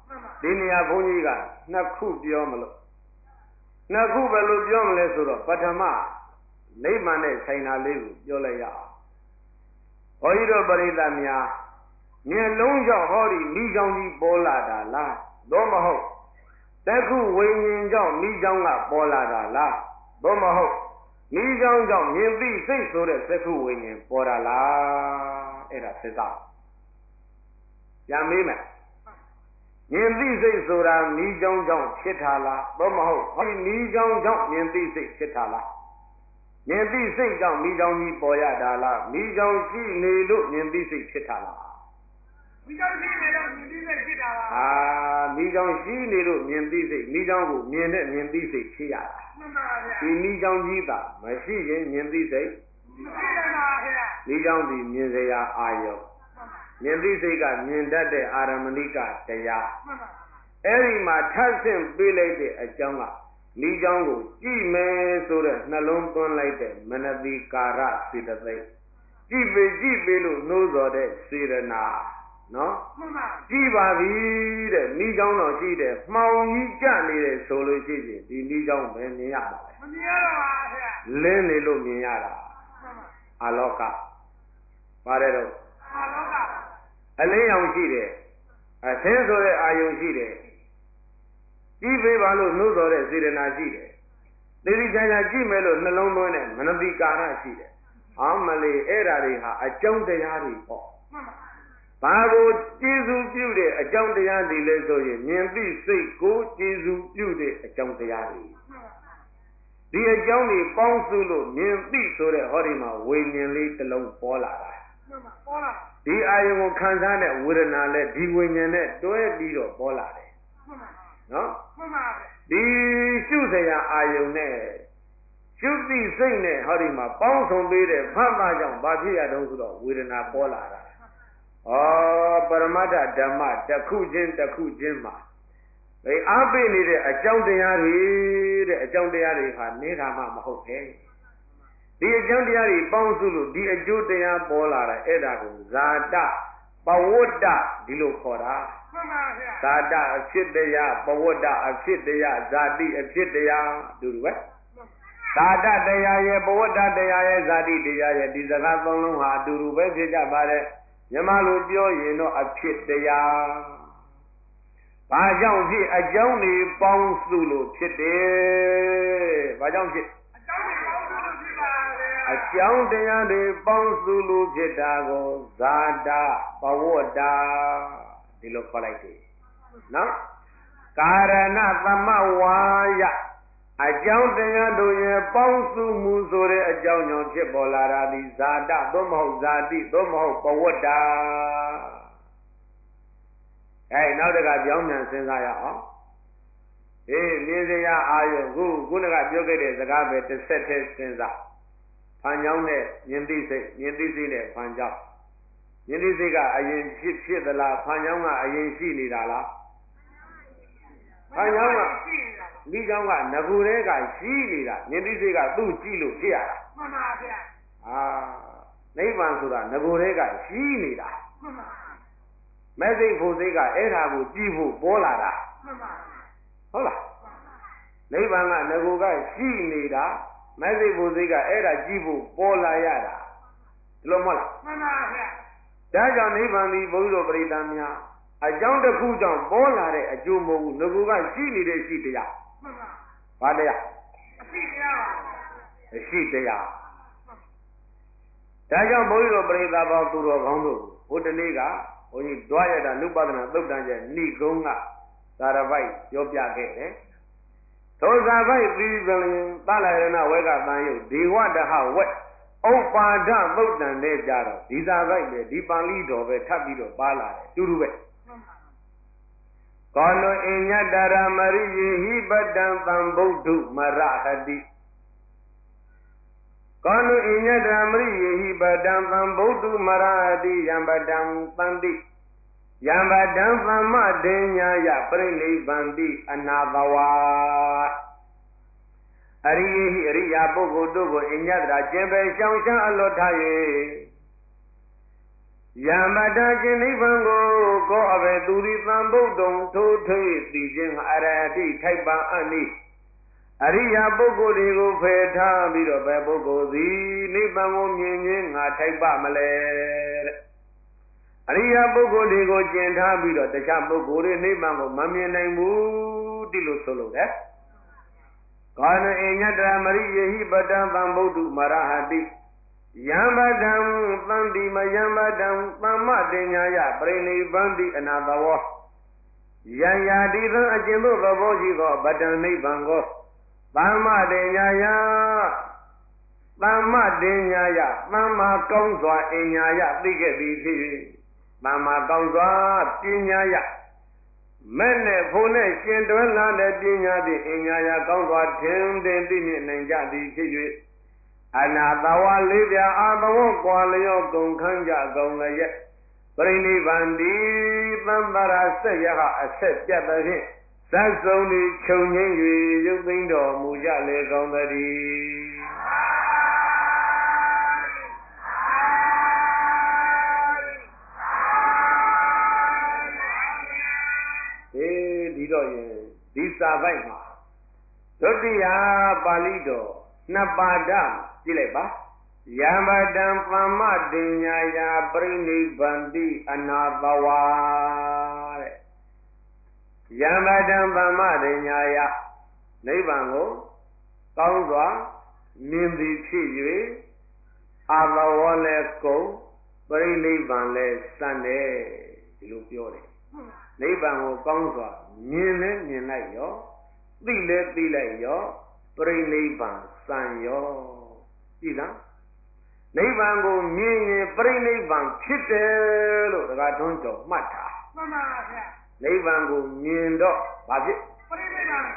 ဒီနေရာဘုန်းကြီးကနှစ်ခုပြောမလို့နှစ်ခုပဲလို့ပြောမလဲဆိုတော့ပထမနိဗ္ဗာန်နဲ့ဆိုင်တာလေးကိုပြောလိုက်ရအောင်ဘုန်းကြီးတို့ပရိသတ်များမျက်လုံးကြောင့်ဟောဒီမိကြောင်ကြီးပေါ်လာတာလားသို့မဟုတ်သက္ခုဝိညာဉ်ကြောင့်မိကြောင်ကပေါ်လာတာလားသို့မဟုတ်မိကြောင်ကြောင့်မြင်သိစိတ်ဆိုတဲ့သက္ခုဝိညာဉ်ပေါ်တာလားအဲ့ဒါသစ္စာပြန်မေးမယ်မြင်သိစိတ်ဆိုတာမိကြောင်ကြောင့်ဖြစ်တာလားသို့မဟုတ်ဟောဒီမိကြောင်ကြောင့်မြင်သိစိတ်ဖြစ်တာလားမြင်သိစိတ်ကြောင့်မိကြောင်ကြီးပေါ်ရတာလားမိကြောင်ရှိနေလို့မြင်သိစိတ်ဖြစ်တာလားမိကြောင်ရှိနေလို့မြင်သိစိတ်ဖြစ်တာလားမိကြောင်ရှိနေလို့မြင်သိစိတ်မိကြောင်ကိုမြင်တဲ့မြင်သိစိတ်ဖြစ်ရတာမှန်ပါဗျာဒီမိကြောင်ကြီးသာမရှိရင်မြင်သိစိတ်မရှိပါဗျာမိကြောင်ဒီမြင်စရာအာယုမြင်သိစိတ်ကမြင်တတ်တဲ့အာရမဏိကတရားမှန်ပါအဲ့ဒီမှာထပ်ဆင့်ပေးလိုက်တဲ့အကြောင်းကမိကြောင်ကိုကြည့်မယ်ဆိုတဲ့နှလုံးသွင်းလိုက်တဲ့မနတိကာရစေတသိက်ကြည့်ပေလို့နှိုးစော်တဲ့စေရနာနော်မှန်ပါကြည့်ပါပြီတဲ့မိကြောင်တော့ကြည့်တယ်မှောင်ကြီးကြနေတယ်ဆိုလို့ရှိရင်ဒီမိကြောင်ပဲမြင်ရမှာမမြင်ရတော့ပါဗျာလင်းနေလို့မြင်ရတာမှန်ပါအလောကပါတယ်တော့အလောကအလင်းရောင်ရှိတယ်အသင်းဆိုတဲ့အာယုံရှိတယ်ကြည့်ပေးပါလို့နှိုးစော်တဲ့စေရနာရှိတယ်သေဒီချာချာကြည့်မယ်လို့နှလုံးသွင်းတဲ့မနတိကာရရှိတယ်အောင်းမလေးအဲ့ဓာတွေဟာအကြောင်းတရားတွေပေါ့မှန်ပါဘာကိုကျေစုပြုတဲ့အကြောင်းတရားတွေလဲဆိုရင်မြင်သိစိတ်ကိုကျေစုပြုတဲ့အကြောင်းတရားတွေဒီအကြောင်းတွေပေါင်းစုလို့မြင်သိဆိုတဲ့ဟောဒီမှာဝိညာဉ်လေးတစ်လုံးပေါ်လာတာမှန်ပါပေါ်လာဒီအာယုံကိုခံစားတဲ့ဝေဒနာလဲဒီဝိညာဉ်နဲ့တွဲပြီးတော့ပေါ်လာတယ်မှန်ပါနော်မှန်ပါဒီရှုစရာအာယုံနဲ့ရှုသိစိတ်နဲ့ဟောဒီမှာပေါင်းစုံပေးတဲ့ဖတ်ပါကြောင့်ဘာဖြစ်ရတော့ဆိုတော့ဝေဒနာပေါ်လာတာဩပရမတ္ထဓမ္မတစ်ခုချင်းမှာဒီအားပေးနေတဲ့အကြောင်းတရားတွေတဲ့အကြောင်းတရားတွေဟာနေတာမှမဟုတ်ပဲဒီအကြောင်းတရားတွေပေါင်းစုလို့ဒီအကျိုးတရားပေါ်လာတာအဲ့ဒါကိုဇာတပဝတ္တဒီလိုခေါ်တာမှန်ပါဗျာဇာတအဖြစ်တရားပဝတ္တအဖြစ်တရားဇာတိအဖြစ်တရားအတူတူပဲဇာတတရားရဲ့ပဝတ္တတရားရဲ့ဇာတိတရားရဲ့ဒီစကားသုံးလုံးဟာအတူတူပဲဖြစ်ကြပါတယ်မြမလိုပြောရင်တော့အဖြစ်တရားဘာကြောင့်ဖြစ်အကြောင်းတွေပေါင်းစုလို့ဖြစ်တယ်ဘာကြောင့်ဖြစ်အကြောင်းတရားတွေပေါင်းစုလို့ဖြစ်တာကိုဇာတာပဝတ္တာဒီလိုခေါ်လိုက်တယ်နော်ကာရဏသမဝါယအကြောင်းတရားတို့ရဲ့ပေါင်းစုမှုဆိုတဲ့အကြောင်းကြောင့်ဖြစ်ပေါ်လာတာဒီဇာတသို့မဟုတ်ဇာတိသို့မဟုတ်ပဝတ္တာနောက်တကပြောင်းပြန်စဉ်းစားရအောင်မြင်စရာအာယုခုနကပြောခဲ့တဲ့စကားပဲတစ်ဆက်တည်းစဉ်းစားဖန်ကြောင်းနဲ့မြင်သိစိတ်နဲ့ဖန်ကြောင်းမြင်သိစိတ်ကအရင်ဖြစ်သလားဖန်ကြောင်းကအရင်ရှိနေတာလားဖန်ကြောင်းကမိကြောင်းကငကူတဲကရှိနေတာမြင်သိစိတ်ကသူ့ကြည့်လို့ဖြစ်ရတာမှန်ပါဗျာနိဗ္ဗာန်ဆိုတာငကူတဲကရှိနေတာမှန်ပါမဲ့စိတ်ဖို့စိတ်ကအဲ့ဒါကိုကြည့်ဖို့ပေါ်လာတာမှန်ပါဟုတ်လားနိဗ္ဗာန်ကငကူကရှိနေတာမဲ့စိတ်ဖို့စိတ်ကအဲ့ဒါကြည့်ဖို့ပေါ်လာရတာဒီလိုမဟုတ်လားမှန်ပါဗျာဒါကြောင့်နိဗ္ဗာန်ဒီဘုရားပရိသတ်များအကြောင်းတစ်ခုကြောင့်ပေါ်လာတဲ့အကျိုးမဟုတ်ဘူးငကူကရှိနေတဲ့ရှိတရားမှန်ပါဘာတရားအရှိတရားပါအရှိတရားဒါကြောင့်ဘုရားပရိသတ်ပေါင်းသူတော်ကောင်းတို့ဟိုတနေ့ကဘုန်းကြီးတွားရတာနုပဒနာသုတ်တန်ကျဏိကုံးကသာရပိုက်ပြောပြခဲ့တယ်သောဇာပိုက်ပြီးပင်သလရဏဝေကတန်ယုတ်ဒေဝတဟဝက်ဥပ္ပါဒသုတ်တန်နဲ့ကြတော့ဒီသာပိုက်ပဲဒီပါဠိတော်ပဲထပ်ပြီးတော့ပါလာတယ်တူတူပဲကောနုအညတရမရိယေဟိပတံသံဗုဒ္ဓမရဟတိကောနုအညတရမရိယေဟိပတံသံဗုဒ္ဓမရဟတိယံပတံသန္တိယံပတံသမ္မတေညာယပြိနိဗ္ဗန္တိအနာဘဝအရိယေဟိအရိယာပုဂ္ဂိုလ်တို့ကိုအညတရာကျင်ပယ်ရှောင်ရှားအလွတ်ထား၍ယံပတခြင်းနိဗ္ဗာန်ကိုကောအဘေသူရိသံဗုဒ္ဓံထိုးထွေးသိခြင်းအရဟတိထိုက်ပါအနိအရိယပုဂ္ဂိုလ်တွေကိုဖယ်ထားပြီးတော့ဘယ်ပုဂ္ဂိုလ်သည်နိဗ္ဗာန်ကိုမြင်ခြင်းငါထိုက်ပါမလဲတဲ့အရိယပုဂ္ဂိုလ်တွေကိုကျင့်ထားပြီးတော့တခြားပုဂ္ဂိုလ်တွေနိဗ္ဗာန်ကိုမမြင်နိုင်ဘူးတိလို့ဆိုလို့တဲ့ကာနအိညတရမရိယေဟိပတံသံဗုဒ္ဓမရဟတိယံပတံသံတိမယံပတံသမ္မတေညာယပရိနိဗ္ဗန္တိအနာတဝောယံယာတိသံအကျဉ်သို့သဘောရှိသောပတံနိဗ္ဗာန်ကိုသမ္မတေညာယသမ္မတေညာယသမ္မာကောင်းစွာအညာယသိခဲ့သည်ဖြစ်၍သမ္မာကောင်းစွာပညာယမဲ့နဲ့ဖို့နဲ့ရှင်တွဲလာတဲ့ပညာဖြင့်အညာယကောင်းစွာထင်သိမြင်နိုင်ကြသည်ဖြစ်၍အနာတဝါလေးပြအာသဝကွာလျောကုန်ခန်းကြကုန်လည်းပရိနိဗ္ဗာန်တိသံသရာဆက်ရဟအဆက်ပြတ်သည်ဖြင့်သတ်ဆုံးသည်ခြုံငိမ့်၍ရုပ်သိမ်းတော်မူကြလေကောင်းသတည်းဒီတော့ရင်ဒီစာပိုက်မှာဒုတိယပါဠိတော်နှစ်ပါဒကြည့်လိုက်ပါယံပတံသမ္မတေညာယာပရိနိဗ္ဗန္တိအနာတဝါတဲ့ယံပတံသမ္မတေညာယာနိဗ္ဗာန်ကိုကောင်းစွာမြင်သည်ဖြစ်၍အဘဝလည်းကုန်ပရိနိဗ္ဗာန်လည်းစံတယ်ဒီလိုပြောတယ်နိဗ္ဗာန်ကိုကောင်းစွာမြင်လဲမြင်လိုက်ရောသိလဲသိလိုက်ရောပရိနိဗ္ဗာန်စံရောကြည့်လားနိဗ္ဗာန်ကိုမြင်ရင်ပရိနိဗ္ဗာန်ဖြစ်တယ်လို့တက္ကထွန်းကျော်မှတ်တာမှန်ပါဗျာနိဗ္ဗာန်ကိုမြင်တော့ဘာဖြစ်ပရိနိဗ္ဗာန်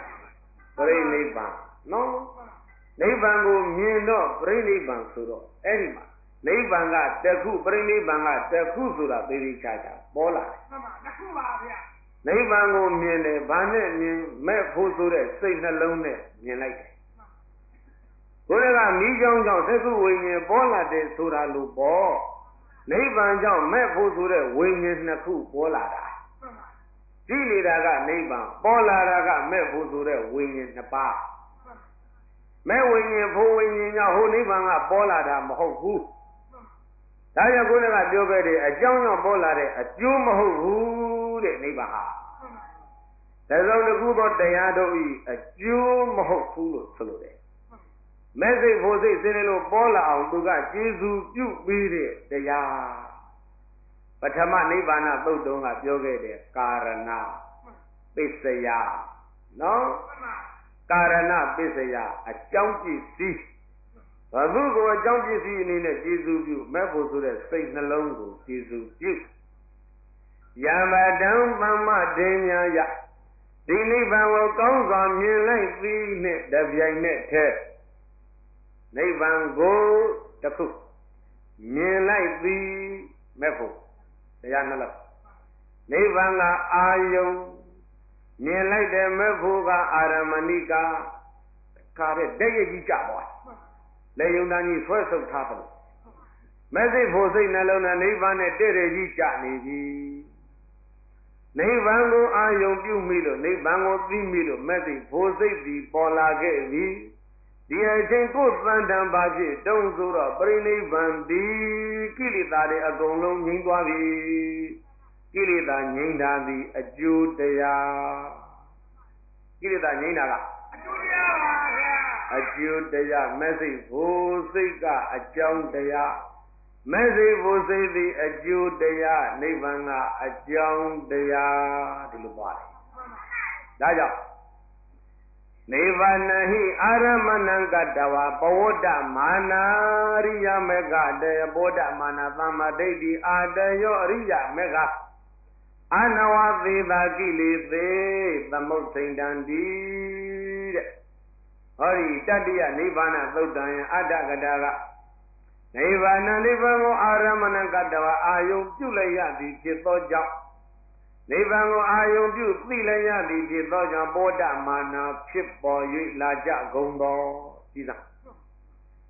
နော်နိဗ္ဗာန်ကိုမြင်တော့ပရိနိဗ္ဗာန်ဆိုတော့အဲ့ဒီမှာနိဗ္ဗာန်ကတခုပရိနိဗ္ဗာန်ကတခုဆိုတာသေသေးချာချာပေါ်လာတယ်မှန်ပါတခုပါဗျာနိဗ္ဗာန်ကိုမြင်တယ်ဘာနဲ့မြင်မဲ့ဖို့ဆိုတဲ့စိတ်နှလုံးနဲ့မြင်လိုက်တယ်ဘုရားကမိကြောင်းကြောင့်သက္ကုဝိညာဉ်ပေါ်လာတယ်ဆိုတာလို့ပေါ့နိဗ္ဗာန်ကြောင့်မဲ့ဖို့ဆိုတဲ့ဝိညာဉ်နှစ်ခုပေါ်လာတာကြည့်နေတာကနိဗ္ဗာန်ပေါ်လာတာကမဲ့ဖို့ဆိုတဲ့ဝိညာဉ်နှစ်ပါးမဲ့ဝိညာဉ်ဖို့ဝိညာဉ်ကြောင့်ဟိုနိဗ္ဗာန်ကပေါ်လာတာမဟုတ်ဘူးဒါကြောင့်ကိုယ်ကပြောခဲ့တယ်အကြောင်းကြောင့်ပေါ်လာတဲ့အကျိုးမဟုတ်ဘူးတဲ့နိဗ္ဗာန်ဟာတစုံတစ်ခုသောတရားတို့ဤအကျိုးမဟုတ်ဘူးလို့ဆိုလိုတယ်မဲ့စိတ်ဖို့စိတ်စင်းလို့ပေါ်လာအောင်သူကကျေစုပြုပြီးတဲ့တရားပထမနိဗ္ဗာန်သုတ်တုံးကပြောခဲ့တယ်ကာရဏပစ္စယနော်ကာရဏပစ္စယအကြောင်းပစ္စည်းဘုသူကိုအကြောင်းပစ္စည်းအနေနဲ့ကျေစုပြုမဲ့ဖို့ဆိုတဲ့စိတ်နှလုံးကိုကျေစုပြုယမတံသမ္မတေညာယဒီနိဗ္ဗာန်ကိုကောင်းစွာမြင်လိုက်ပြီးနဲ့တပြိုင်နက်တည်းနိဗ္ဗာန်ကိုတခုမြင်လိုက်ပြီးမဲ့ဖို့တရားနှလုံးနိဗ္ဗာန်ကအာယုံမြင်လိုက်တဲ့မဲ့ဖို့ကအာရမဏိကခါတဲ့တည့်ရကြီးကြသွားလေယုံတန်ကြီးဆွဲဆုပ်ထားတယ်မဲ့စိတ်ဖို့စိတ်နှလုံးနဲ့နိဗ္ဗာန်နဲ့တည့်ရကြီးကြနေပြီနိဗ္ဗာန်ကိုအာယုံပြုမိလို့နိဗ္ဗာန်ကိုသိမိလို့မဲ့စိတ်ဖို့စိတ်ဒီပေါ်လာခဲ့ပြီဒီအချိန်ကိုသံတံပါဖြစ်တုံးဆိုတော့ပရိနိဗ္ဗာန်ဒီကိလေသာတွေအကုန်လုံးငြိမ်းသွားပြီကိလေသာငြိမ်းတာသည်အကျိုးတရားကိလေသာငြိမ်းတာကအကျိုးတရားပါဗျာအကျိုးတရားမဲ့စိတ်ဖို့စိတ်ကအကြောင်းတရားမဲ့စိတ်ဖို့စိတ်သည်အကျိုးတရားနိဗ္ဗာန်ကအကြောင်းတရားဒီလိုပါတယ်ဒါကြောင့်နိဗ္ဗာန်ဟိအာရမဏံကတဝါပဝတ္တမာနာရိယမေကတေပောဒမာနာသမ္မာဒိဋ္ဌိအာတယောအရိယမေကအနဝသေတာကိလေသေသမုဋ္ဌိန္တံတိတဲ့ဟောဒီတတ္တိယနိဗ္ဗာန်သုတ်တံယအတ္တကတာကနိဗ္ဗာန်နိဗ္ဗာန်ကိုအာရမဏံကတဝါအာယုံပြုလိုက်ရသည်ဖြစ်သောကြောင့်နိဗ္ဗာန်ကိုအာယုံပြုသိလည်းရသည်ဖြစ်သောကြောင့်ပောဒမာနာဖြစ်ပေါ်၍လာကြကုန်သောကြည်သာ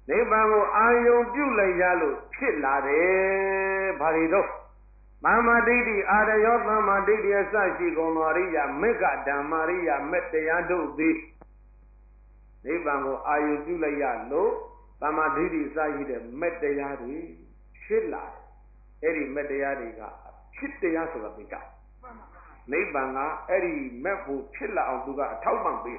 နိဗ္ဗာန်ကိုအာယုံပြုလိုက်ရလို့ဖြစ်လာတယ်ဘာတွေတော့သမ္မာဒိဋ္ဌိအာရယောသမ္မာဒိဋ္ဌိအစရှိကုန်သောအရိယာမေကဓမ္မာရိယာမေတ္တရားတို့သည်နိဗ္ဗာန်ကိုအာယုပြုလိုက်ရလို့သမ္မာဒိဋ္ဌိစရှိတဲ့မေတ္တရားတွေဖြစ်လာတယ်အဲ့ဒီမေတ္တရားတွေကဖြစ်တရားဆိုတာသိကြနိဗ္ဗာန်ကအဲ့ဒီမဲ့ဖို့ဖြစ်လာအောင်သူကအထောက်ပံ့ပေး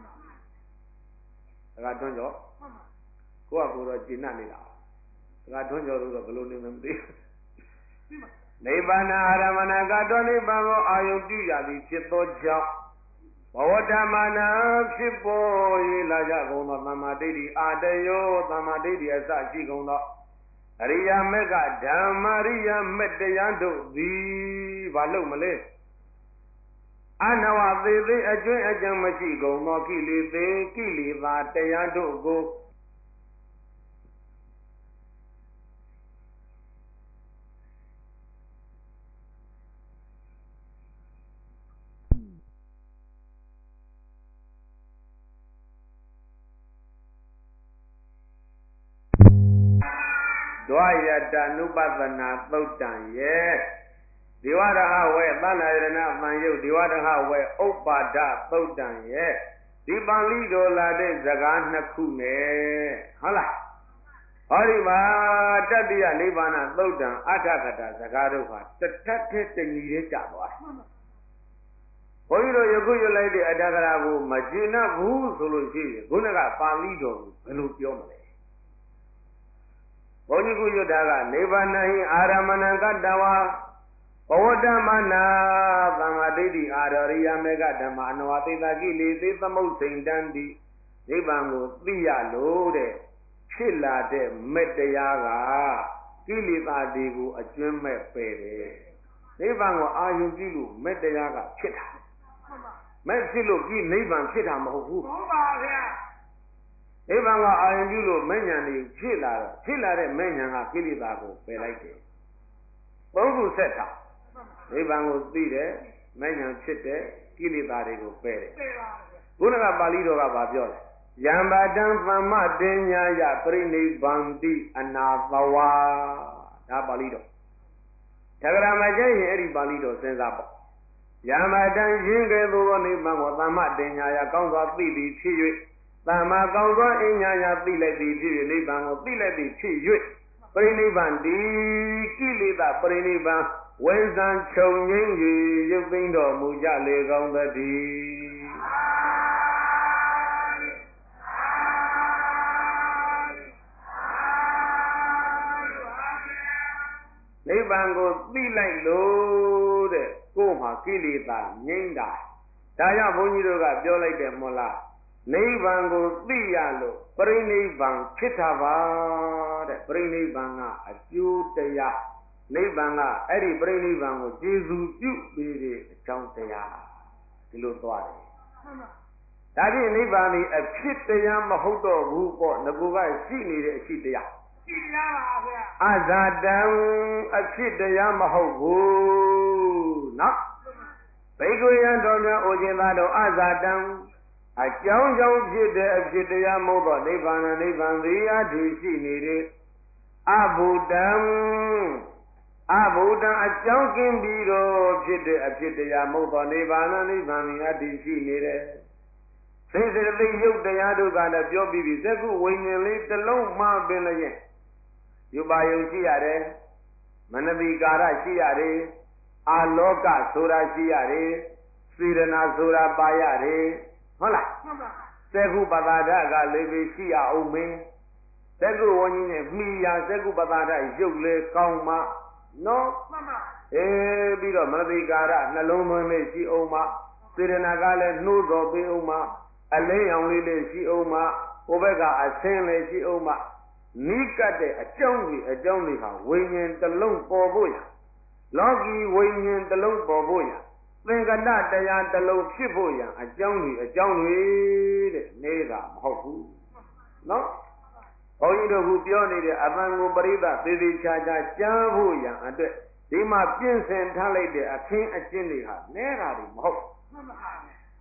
တာဒါကတွန်းကြောကိုယ့်အကိုတော့ကျင့်နေတာဒါကတွန်းကြောလို့တော့ဘယ်လိုနေမသိနိဗ္ဗာန်အာရမဏကတော့နိဗ္ဗာန်ကိုအာယုပြုရသည်ဖြစ်သောကြောင့်ဘဝဓမ္မနာဖြစ်ပေါ်၍လာကြကုန်သောသမ္မာဒိဋ္ဌိအာတယောသမ္မာဒိဋ္ဌိအစရှိကုန်သောအရိယာမေကဓမ္မာရိယာမေတ္တရားတို့သည်ဘာလို့မလဲအနဝသေသေးအကျွင်းအကြံမရှိကုန်သောကိလေသာတရားတို့ကိုဒွါယတနုပသနာသုတ်တံရဲ့ဒေဝရဟဝေသန္နာရဏအမှန်ယုတ်ဒေဝရဟဝေဥပ္ပါဒသုတ်တံရဲ့ဒီပါဠိတော်လာတဲ့စကားနှစ်ခုနဲ့ဟုတ်လားဟောဒီမှာတတ္တိယနိဗ္ဗာန်သုတ်တံအဋ္ဌကတာစကားတို့ဟာတထက်တဲ့တညီလေးကြသွားတယ်ဘုန်းကြီးတို့ယခုရွတ်လိုက်တဲ့အဋ္ဌကရာကိုမကျေနပ်ဘူးဆိုလို့ရှိရင်ခုနကပါဠိတော်ကိုဘယ်လိုပြောမလဲဘုန်းကြီးကရွတ်တာကနိဗ္ဗာန်ဟိအာရမဏကတဝါဘဝဓမ္မနာသမ္မာဒိဋ္ဌိအာရရိယမေကဓမ္မအနဝသေတကိလေသေသမုတ်စိန်တန်တိနိဗ္ဗာန်ကိုသိရလို့တဲ့ဖြစ်လာတဲ့မေတ္တရားကကိလေသာတွေကိုအကျွမ်းမဲ့ပယ်တယ်နိဗ္ဗာန်ကိုအာယုပြုလို့မေတ္တရားကဖြစ်တာမဲ့ဖြစ်လို့ဒီနိဗ္ဗာန်ဖြစ်တာမဟုတ်ဘူးဟုတ်ပါဗျာနိဗ္ဗာန်ကအာယုပြုလို့မဲ့ညာနေဖြစ်လာတော့ဖြစ်လာတဲ့မဲ့ညာကကိလေသာကိုပယ်လိုက်တယ်ပုဂ္ဂိုလ်ဆက်တာနိဗ္ဗာန်ကိုသိတယ်မဲ့ညာဖြစ်တဲ့ကိလေသာတွေကိုပယ်တယ်ခုနကပါဠိတော်ကဘာပြောလဲယံပါတံသမ္မတင်ညာယပရိနိဗ္ဗန္တိအနာသဝါဒါပါဠိတော်တက္ကရာမကျရင်အဲ့ဒီပါဠိတော်စဉ်းစားပေါ့ယံပါတံရင်းကဲ့သို့သောနိဗ္ဗာန်ကိုသမ္မတင်ညာယကောင်းစွာသိသည်ဖြစ်၍သမ္မာကောင်းသောအညာယသိလိုက်သည်ဖြစ်၍နိဗ္ဗာန်ကိုသိလိုက်သည်ဖြစ်၍ပရိနိဗ္ဗာန်ဒီကိလေသာပရိနိဗ္ဗာန်ဝိဇံချုပ်ငိမ့်၍ရုပ်သိမ်းတော်မူကြလေကောင်းသတည်းနိဗ္ဗာန်ကိုသိလိုက်လို့တဲ့ကိုယ်မှာကိလေသာငြိမ့်တာဒါကြောင့်ဘုန်းကြီးတို့ကပြောလိုက်တယ်မို့လားနိဗ္ဗာန်ကိုသိရလို့ပရိနိဗ္ဗာန်ဖြစ်တာပါတဲ့ပရိနိဗ္ဗာန်ကအကျိုးတရားနိဗ္ဗာန်ကအဲ့ဒီပရိနိဗ္ဗာန်ကိုကျေစုပြုပြီးတဲ့အကြောင်းတရားဒီလိုသွားတယ်ဒါဖြင့်နိဗ္ဗာန်ဒီအဖြစ်တရားမဟုတ်တော့ဘူးပေါ့ငကိုကရှိနေတဲ့အရှိတရားရှိတရားပါဗျာအဇာတံအဖြစ်တရားမဟုတ်ဘူးနော်ဘိက္ခုယံတော်များအိုခြင်းသားတို့အဇာတံအကြောင်းကြောင့်ဖြစ်တဲ့အဖြစ်တရားမဟုတ်တော့နိဗ္ဗာန်နိဗ္ဗာန်သည်အထူးရှိနေတဲ့အဘုဒ္ဓံအကြောင်းကင်းပြီးတော့ဖြစ်တဲ့အဖြစ်တရားမဟုတ်တော့နိဗ္ဗာန်နိဗ္ဗာန်သည်အထူးရှိနေတယ်သိစေတိယုတ်တရားတို့ကလည်းပြောပြီးပြီသက္ကုဝိညာဉ်လေးတစ်လုံးမှပင်လည်းရင်ယူပါယုံရှိရတယ်မနတိကာရရှိရတယ်အာလောကဆိုတာရှိရတယ်စေရနာဆိုတာပါရတယ်ဟုတ်လားသက္ကုပတာဒကလည်းပဲရှိရအောင်မင်းသက္ကုဝဉ္ဇင်းနဲ့မိယာသက္ကုပတာဒရုပ်လေကောင်းမှနော်ပြီးတော့မနတိကာရနှလုံးသွင်းလေးရှိအောင်မှစေရနာကလည်းနှိုးတော်ပေးအောင်မှအလင်းရောင်လေးလေးရှိအောင်မှဟိုဘက်ကအဆင်းလေးရှိအောင်မှနိကတ်တဲ့အကြောင်းတွေဟာဝိညာဉ်တစ်လုံးပေါ်ဖို့ရလောကီဝိညာဉ်တစ်လုံးပေါ်ဖို့ရသင်္ကတတရားတစ်လုံးဖြစ်ဖို့ရအကြောင်းတွေတဲ့နေတာမဟုတ်ဘူးနော်ဘုန်းကြီးတို့ကပြောနေတဲ့အပန်ကိုပရိသတ်သေသေးချာချာကြားဖို့ရအတွက်ဒီမှာပြင့်စင်ထားလိုက်တဲ့အခင်းအကျင်းတွေဟာနဲတာတွေမဟုတ်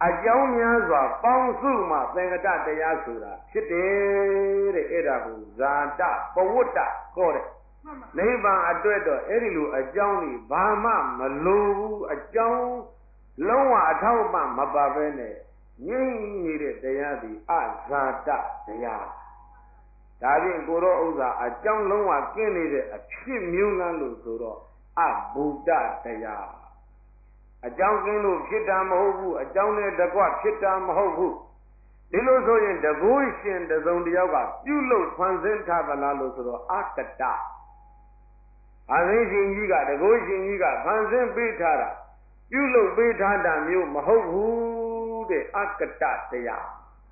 အကြောင်းများစွာပေါင်းစုမှသင်္ကတတရားဆိုတာဖြစ်တယ်တဲ့အဲ့ဒါကိုဇာတပဝတ္တခေါ်တယ်နိဗ္ဗာန်အတွက်တော့အဲ့ဒီလိုအကြောင်းကြီးဘာမှမလိုဘူးအကြောင်းလုံးဝအထောက်အပံ့မပါဘဲနဲ့ငြိမ့်နေတဲ့တရားသည်အဇာတတရားဒါဖြင့်ကိုရောဥစ္စာအကြောင်းလုံးဝကင်းနေတဲ့အဖြစ်မျိုးလားလို့ဆိုတော့အဘုဒ္ဓတရားအကြောင်းကင်းလို့ဖြစ်တာမဟုတ်ဘူးအကြောင်းနဲ့တကွဖြစ်တာမဟုတ်ဘူးဒီလိုဆိုရင်တကူရှင်တစုံတယောက်ကပြုလုပ်ဖန်ဆင်းထားသလားလို့ဆိုတော့အတ္တအသိရှင်ကြီးကတကူရှင်ကြီးကဖန်ဆင်းပေးထားတာပြုလုပ်ပေးထားတာမျိုးမဟုတ်ဘူးတဲ့အကတ္တတရား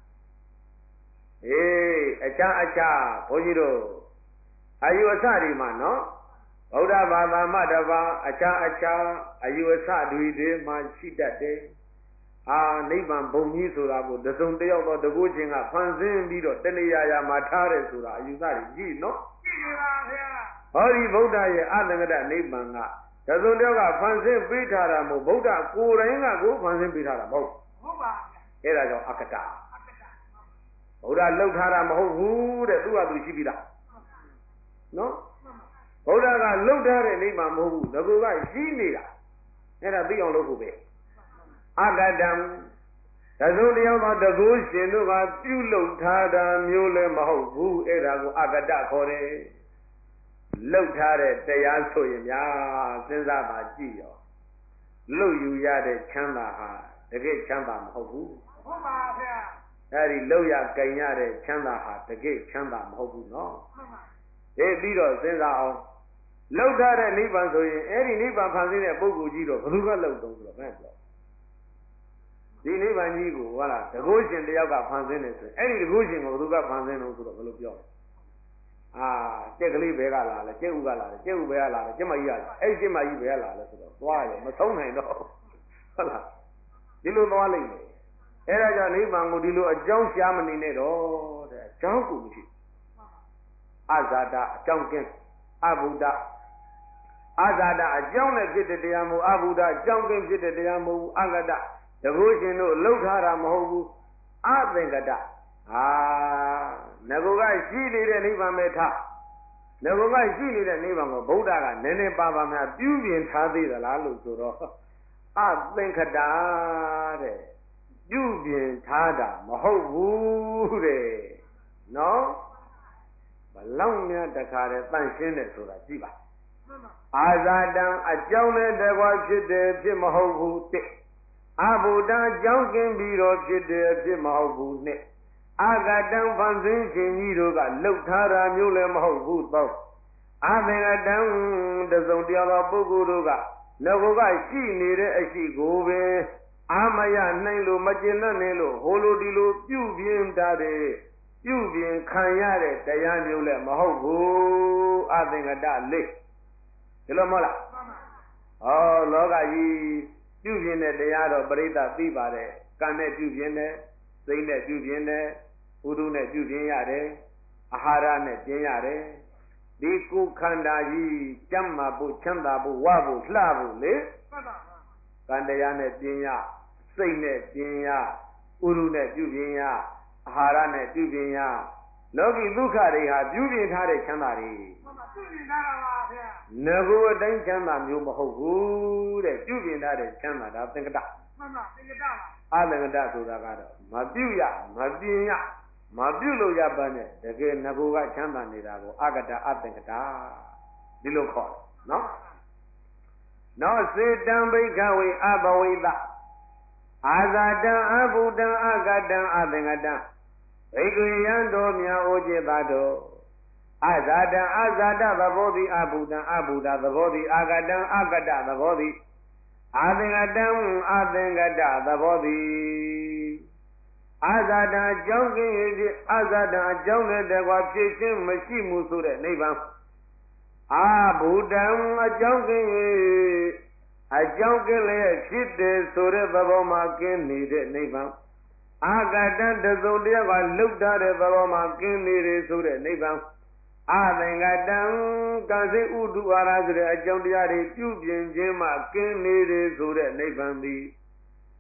အခြားဘုန်းကြီးတို့အာယုအစဒီမှာနော်ဗုဒ္ဓဘာသာမှတပါအခြားအာယုအစတွေမှာရှိတတ်တယ်နိဗ္ဗာန်ဘုံကြီးဆိုတာကိုတစုံတယောက်တော့တကူချင်းကဖန်ဆင်းပြီးတော့တဏှာရာမှာထားတယ်ဆိုတာအာယုစတွေကြည့်နော်ကြည့်ပါဗျာဟောဒီဗုဒ္ဓရဲ့အသင်္ကတနိဗ္ဗာန်ကတစုံတယောက်ကဖန်ဆင်းပေးထားတာမဟုတ်ဗုဒ္ဓကိုယ်တိုင်ကကိုဖန်ဆင်းပေးထားတာမဟုတ်ပါဗျာအဲ့ဒါကြောင့်အကတဗုဒ္ဓလှုပ်ထားတာမဟုတ်ဘူးတဲ့သူကသူရှိပြီးသားနော်ဗုဒ္ဓကလှုပ်ထားတဲ့နိဗ္ဗာန်မဟုတ်ဘူးငါကရှိနေတာအဲ့ဒါသိအောင်လုပ်ဖို့ပဲအကတံတစုံတယောက်သောတကူရှင်တို့ကပြုလုပ်ထားတာမျိုးလည်းမဟုတ်ဘူးအဲ့ဒါကိုအကတခေါ်တယ်လှုပ်ထားတဲ့တရားဆိုရင်များစဉ်းစားပါကြည့်ရောလှုပ်ယူရတဲ့ချမ်းသာဟာတကယ်ချမ်းသာမဟုတ်ဘူးဟုတ်ပါဗျာအဲ့ဒီလှုပ်ရကြင်ရတဲ့ချမ်းသာဟာတကယ်ချမ်းသာမဟုတ်ဘူးနော်ဟုတ်ပါပြီးတော့စဉ်းစားအောင်လှုပ်ထားတဲ့နိဗ္ဗာန်ဆိုရင်အဲ့ဒီနိဗ္ဗာန်ဖန်ဆင်းတဲ့ပုဂ္ဂိုလ်ကြီးတော့ဘယ်သူကလှုပ်တော့ဆိုတော့ဘယ်ပြောဒီနိဗ္ဗာန်ကြီးကိုဟုတ်လားတကုရှင်တယောက်ကဖန်ဆင်းတယ်ဆိုရင်အဲ့ဒီတကုရှင်ကိုဘယ်သူကဖန်ဆင်းလို့ဆိုတော့ဘယ်လိုပြောကြက်ကလေးဘဲကလာလဲကြက်ဥကလာလဲကြက်ဥဘဲကလာလဲကြက်မကြီးကလာအဲ့ကြက်မကြီးဘဲကလာလဲဆိုတော့သွားရမဆုံးနိုင်တော့ဟုတ်လားဒီလိုသွားလိမ့်မယ်အဲ့ဒါကြောင့်နိဗ္ဗာန်ကိုဒီလိုအကြောင်းရှားမနေနဲ့တော့တဲ့အကြောင်းကိုမရှိအဇာတအကြောင်းကင်းအဘုဒ္ဓအဇာတအကြောင်းနဲ့ဖြစ်တဲ့တရားမဟုတ်အဘုဒ္ဓအကြောင်းကင်းဖြစ်တဲ့တရားမဟုတ်အကတတကုရှင်တို့လှုပ်ထားတာမဟုတ်ဘူးအသင်္ကတငါကရှိနေတဲ့နိဗ္ဗာန်ပဲထားငါကရှိနေတဲ့နိဗ္ဗာန်ကိုဗုဒ္ဓကနည်းနည်းပါးပါးများပြုပြင်ထားသေးသလားလို့ဆိုတော့အသင်္ကတတဲ့ပြုပြင်ထားတာမဟုတ်ဘူးတဲ့နော်ဘလောက်များတခါတည်းတန့်ရှင်းတယ်ဆိုတာကြည့်ပါအာဇာတံအကြောင်းနဲ့တကွာဖြစ်တယ်ဖြစ်မဟုတ်ဘူးတဲ့အဘုဒ္ဓအကြောင်းကင်းပြီးတော့ဖြစ်တယ်ဖြစ်မဟုတ်ဘူးနဲ့အာဂတံဖန်ဆင်းခြင်းကြီးတို့ကလှုပ်ထားတာမျိုးလည်းမဟုတ်ဘူးတော့အာသင်္ကတံတစုံတယောက်သောပုဂ္ဂိုလ်တို့ကလောကရှိနေတဲ့အရှိကိုပဲအာမယနိုင်လို့မကျင်နဲ့လို့ဟိုလိုဒီလိုပြုပြင်ထားတဲ့ပြုပြင်ခံရတဲ့တရားမျိုးလည်းမဟုတ်ဘူးအာသင်္ကတလေးဒီလိုမဟုတ်လားလောကကြီးပြုပြင်တဲ့တရားတော့ပရိသတ်သိပါတယ်ကံနဲ့ပြုပြင်တယ်စိတ်နဲ့ပြုပြင်တယ်ဥဒုနဲ့ပြုပြင်ရတယ်အာဟာရနဲ့ကျင့်ရတယ်ဒီကုခန္ဓာကြီးကျမ်းမာဖို့ချမ်းသာဖို့ဝဖို့လှဖို့လေကံတရားနဲ့ကျင့်ရစိတ်နဲ့ကျင့်ရဥဒုနဲ့ပြုပြင်ရအာဟာရနဲ့ပြုပြင်ရလောကီဒုက္ခတွေဟာပြုပြင်ထားတဲ့ချမ်းသာတွေပြုပြင်ထားတာပါဗျာငကိုအတိုင်းချမ်းသာမျိုးမဟုတ်ဘူးတဲ့ပြုပြင်ထားတဲ့ချမ်းသာဒါသင်္ကတမှန်ပါသင်္ကတပါအသင်္ကတဆိုတာကတော့မပြုရမပြင်ရမပြုလို့ရပါနဲ့တကယ်ငကိုကချမ်းသာနေတာကိုအကတအသင်္ကတဒီလိုခေါ်တယ်နော်နောက်စေတံဘိကဝေအဘဝိတအာဇာတံအဘုဒ္ဓံအကတံအသင်္ကတံဘိကွေယံတော်မြတ်ဩจิตတော်အာဇာတံအာဇာတသဘောတိအဘုဒ္ဓံအဘုဒ္ဓသဘောတိအာကတံအာကတသဘောတိအာသင်္ကတံအာသင်္ကတသဘောတိအာဇာတံအကြောင်းကင်း၍အာဇာတံအကြောင်းနဲ့တကွာဖြစ်ခြင်းမရှိမှုဆိုတဲ့နိဗ္ဗာန်အာဘုဒ္ဓံအကြောင်းကင်း၍အကြောင်းကင်းလည်းဖြစ်တယ်ဆိုတဲ့သဘောမှာကင်းနေတဲ့နိဗ္ဗာန်အာကတံတစုံတယောက်ကလှုပ်ထားတဲ့သဘောမှာကင်းနေတယ်ဆိုတဲ့နိဗ္ဗာန်အာသင်္ကတံကံစိဥဒုအာရဆိုတဲ့အကြောင်းတရားတွေပြုပြင်ခြင်းမှကင်းနေတယ်ဆိုတဲ့နိဗ္ဗာန်သည်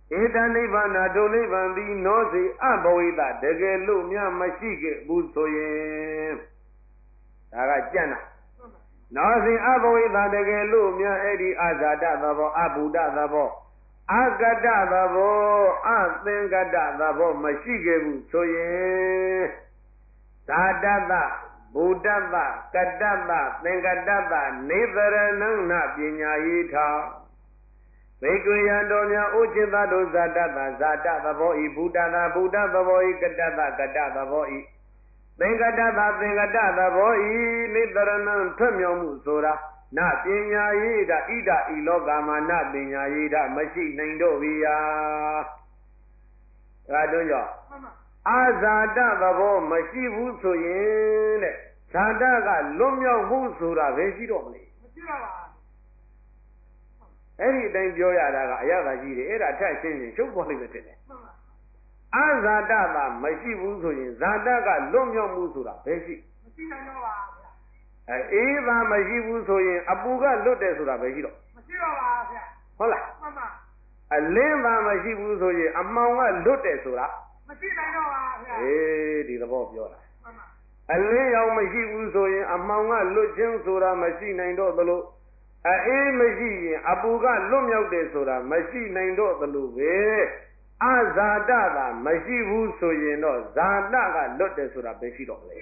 ဧတနိဗ္ဗာန်ဒုနိဗ္ဗာန်သည်နောစီအဘဝိတတကယ်လို့များမရှိခဲ့ဘူးဆိုရင်ဒါကကြံ့တာနောစီအဘဝိတတကယ်လို့များအဲ့ဒီအာဇာတသဘောအဘုဒ္ဓသဘောအကတ္တသဘောအသင်္ကတ္တသဘောမရှိခဲ့ဘူးဆိုရင်ဇာတတဗုဒ္ဓတကတ္တတသင်္ကတ္တတနေသရဏံနပညာယိထာဘေကွေယံတော်များဥจิตတို့ဇာတတဇာတသဘောဤဗုဒ္ဓတာဗုဒ္ဓသဘောဤကတ္တတကတ္တသဘောဤသင်္ကတ္တတသင်္ကတ္တသဘောဤနေသရဏံထွက်မြောက်မှုဆိုတာနပညာယိတာဣဒဤလောကမှာနပညာယိတာမရှိနိုင်တော့ဘီယာဒါတို့ကြောင့်အာဇာတသဘောမရှိဘူးဆိုရင်တဲ့ဇာတကလွတ်မြောက်မှုဆိုတာပဲရှိတော့မလဲမရှိပါဘူးအဲ့ဒီအတိုင်းပြောရတာကအရသာရှိတယ်အဲ့ဒါထက်ရှင်းရင်ရှုပ်သွားလိမ့်မယ်ထင်တယ်အာဇာတသာမရှိဘူးဆိုရင်ဇာတကလွတ်မြောက်မှုဆိုတာပဲရှိမရှိနိုင်တော့ပါဗျာအေးသာမရှိဘူးဆိုရင်အပူကလွတ်တယ်ဆိုတာပဲရှိတော့မရှိတော့ပါဗျာဟုတ်လားမှန်ပါအလင်းသာမရှိဘူးဆိုရင်အမှောင်ကလွတ်တယ်ဆိုတာမရှိနိုင်တော့ပါဗျာအေးဒီသဘောပြောတာမှန်ပါအလင်းရောင်မရှိဘူးဆိုရင်အမှောင်ကလွတ်ခြင်းဆိုတာမရှိနိုင်တော့သလိုအေးမရှိရင်အပူကလွတ်မြောက်တယ်ဆိုတာမရှိနိုင်တော့သလိုပဲအာဇာတသာမရှိဘူးဆိုရင်တော့ဇာတကလွတ်တယ်ဆိုတာပဲရှိတော့မလဲ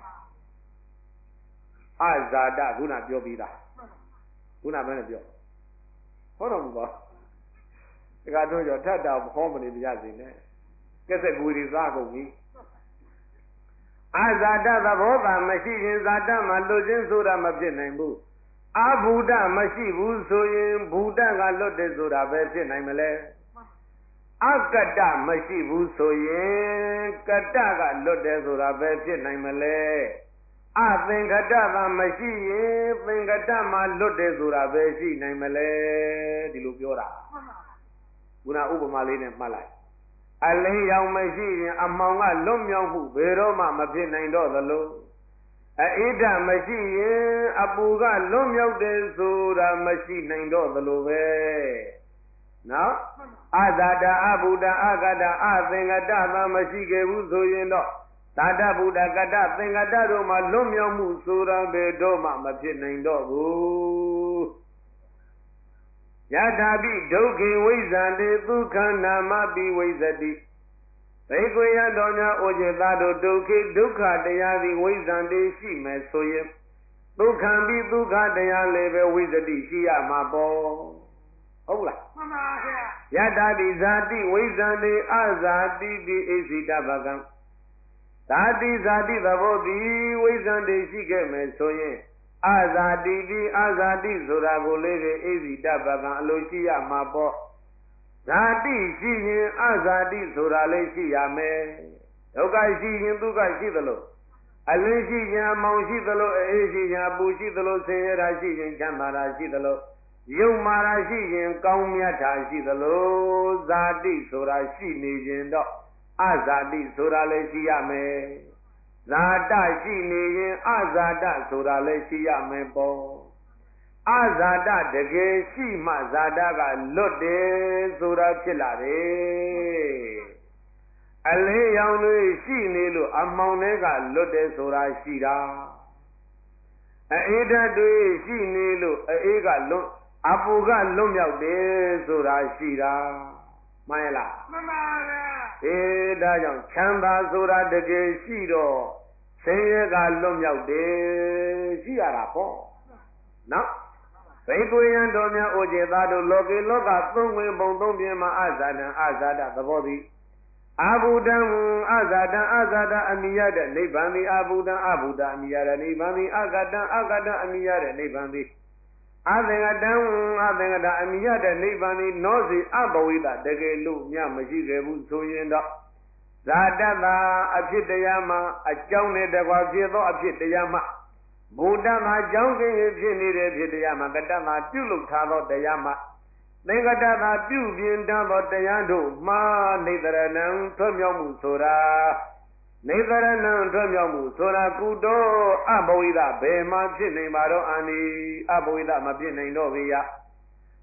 အာဇာတခုနပြောပြီးသားခုနဘယ်နဲ့ပြောဟောတော်မူပါတခါတို့ကြောထပ်တာဟောမနေပြရစီနဲ့ကက်ဆက်ကူရီသားကုန်ပြီအာဇာတသဘောသာမရှိရင်ဇာတမှာလွတ်ခြင်းဆိုတာမဖြစ်နိုင်ဘူးအဘုဒ္ဓမရှိဘူးဆိုရင်ဘုဒ္ဓကလွတ်တယ်ဆိုတာပဲဖြစ်နိုင်မလဲအကတ္တမရှိဘူးဆိုရင်ကတ္တကလွတ်တယ်ဆိုတာပဲဖြစ်နိုင်မလဲအသင်္ကတ္တသာမရှိရင်သင်္ကတ္တမှာလွတ်တယ်ဆိုတာပဲရှိနိုင်မလဲဒီလိုပြောတာခုနဥပမာလေးနဲ့မှတ်လိုက်အလင်းရောင်မရှိရင်အမှောင်ကလွတ်မြောက်မှုဘယ်တော့မှမဖြစ်နိုင်တော့သလိုအေဒမရှိရင်အပူကလွတ်မြောက်တယ်ဆိုတာမရှိနိုင်တော့သလိုပဲနော်အာဇာတအဘုဒ္ဓအကတ္တအသင်္ကတ္တသာမရှိခဲ့ဘူးဆိုရင်တော့သာတဗုဒ္ဓကတ္တသင်္ကတ္တတို့မှာလွတ်မြောက်မှုဆိုတာဘယ်တော့မှမဖြစ်နိုင်တော့ဘူးယထာပိဒုက္ခေဝိဇ္ဇန္တိဒုက္ခနာမပိဝိဇ္ဇတိဘေကွေယတော်များဩจิตတို့ဒုက္ခေဒုက္ခတရားသည်ဝိဇ္ဇန္တိရှိမယ်ဆိုရင်ဒုက္ခံပိဒုက္ခတရားလည်းပဲဝိဇ္ဇတိရှိရမှာပေါ့ဟုတ်လားမှန်ပါဗျာယထာတိဇာတိဝိဇ္ဇန္တိအဇာတိတိဣဇိတပကံဇာတိဇာတိသဘောသည်ဝိဇ္ဇန္တိရှိခဲ့မယ်ဆိုရင်အဇာတိတိအဇာတိဆိုတာကိုလည်းပဲဣဇိတပကံအလိုရှိရမှာပေါ့ဇာတိရှိရင်အဇာတိဆိုတာလည်းရှိရမယ်ဒုက္ခရှိရင်ဒုက္ခရှိသလိုအလင်းရှိရင်အမောင်ရှိသလိုအေးရှိရင်အပူရှိသလိုဆင်းရဲတာရှိရင်ချမ်းသာတာရှိသလိုယုံမာတာရှိရင်ကောင်းမြတ်တာရှိသလိုဇာတိဆိုတာရှိနေရင်တော့အဇာတိဆိုတာလည်းရှိရမယ်ဇာတရှိနေရင်အဇာတဆိုတာလည်းရှိရမယ်ပေါ့အဇာတတကယ်ရှိမှဇာတကလွတ်တယ်ဆိုတာဖြစ်လာတယ်အလင်းရောင်တွေရှိနေလို့အမှောင်တွေကလွတ်တယ်ဆိုတာရှိတာအေးဓာတ်တွေရှိနေလို့အေးကလွတ်အပူကလွတ်မြောက်တယ်ဆိုတာရှိတာမှန်ရလားမှန်ပါဗျာဒါကြောင့်ချမ်းသာဆိုတာတကယ်ရှိတော့ဆင်းရဲကလွတ်မြောက်တယ်ရှိရတာပေါ့နော်ဘိက္ခုယံတော်များဩจิตတို့လောကေလောကသုံးဝင်ပုံသုံးပြင်းမှာအဇာတံအဇာတသဘောသည်အဘုဒ္ဓံအဇာတံအဇာတအမိယတဲ့နိဗ္ဗာန်သည်အဘုဒ္ဓံအဘုဒ္ဓအမိယတဲ့နိဗ္ဗာန်သည်အကတံအကတံအမိယတဲ့နိဗ္ဗာန်သည်အသင်္ကတံအသင်္ကတအမိယတဲ့နိဗ္ဗာန်သည်နောစီအဘဝိတတကယ်လို့မြမရှိခဲ့ဘူးဆိုရင်တော့ဇာတတာအဖြစ်တရားမှာအကြောင်းနဲ့တကွာဖြစ်သောအဖြစ်တရားမှာဘုဒ္ဓမှာကြောင်းကင်းဖြစ်နေတဲ့ဖြစ်တရားမှာကတ္တမှာပြုလုပ်ထားသောတရားမှာသင်္ကတသာပြုပြင်တတ်သောတရားတို့မှာနေသရဏံထွက်မြောက်မှုဆိုတာနေသရဏံထွက်မြောက်မှုဆိုတာကုတောအဘဝိဒဘယ်မှာဖြစ်နေမှာတော့အာနိအဘဝိဒမဖြစ်နိုင်တော့ဘေယ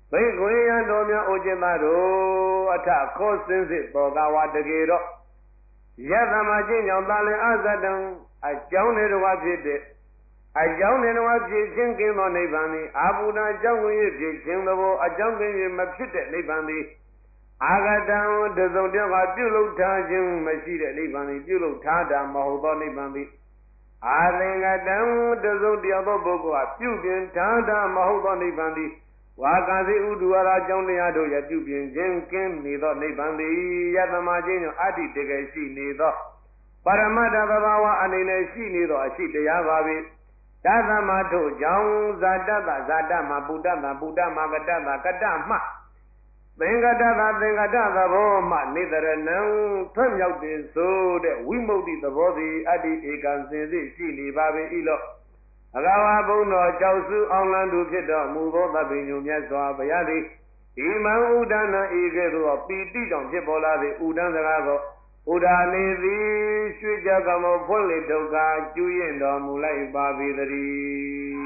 ဘိက္ခွေယံတော်များအိုကျင်သားတို့အထခောစင်းစစ်တော်သာဝတကေတော့ယသမကျင့်ကြောင့်သာလင်အဇတံအကြောင်းတွေတော်ဖြစ်တဲ့အကြောင်းတွေတော်ဖြစ်ခြင်းကင်းသောနိဗ္ဗာန်သည်အာဘုဒ္ဓအကြောင်းကိုဖြစ်ခြင်းသဘောအကြောင်းကင်း၍မဖြစ်တဲ့နိဗ္ဗာန်သည်အာဂတံတစုံတယောက်ကပြုလုပ်ထားခြင်းမရှိတဲ့နိဗ္ဗာန်သည်ပြုလုပ်ထားတာမဟုတ်သောနိဗ္ဗာန်သည်အာသင်္ကတံတစုံတယောက်သောပုဂ္ဂိုလ်ကပြုပြင်ထားတာမဟုတ်သောနိဗ္ဗာန်သည်ဝါကာစီဥဒ္ဓဝါရအကြောင်းတရားတို့ရဲ့ပြုပြင်ခြင်းကင်းနေသောနိဗ္ဗာန်သည်ယသမခြင်းကြောင့်အတ္တိတကယ်ရှိနေသောပရမတ္ထသဘာဝအနေနဲ့ရှိနေသောအရှိတရားပါပဲတသမထို့ကြောင့်ဇာတတဇာတမပုတ္တတပုတ္တမကတ္တကတ္တမသင်္ကတသသင်္ကတသဘောမှနေတရဏံထွတ်မြောက်တယ်ဆိုတဲ့ဝိမု ക്തി သဘောသည်အတ္တိဧကံစင်စစ်ရှိနေပါပေ၏လို့အကဝါဘုံတော်ကြောက်စုအောင်လန်းသူဖြစ်တော်မူသောသဗ္ဗညုမြတ်စွာဘုရားသည်ဒီမံဥဒနာဤကဲ့သို့ပီတိကြောင့်ဖြစ်ပေါ်လာသည့်ဥဒန်းစကားကိုဥဒါနေသည်ရွှေကြကမောဖွင့်လေဒုက္ခကျွရင်တော်မူလိုက်ပါပေတည်း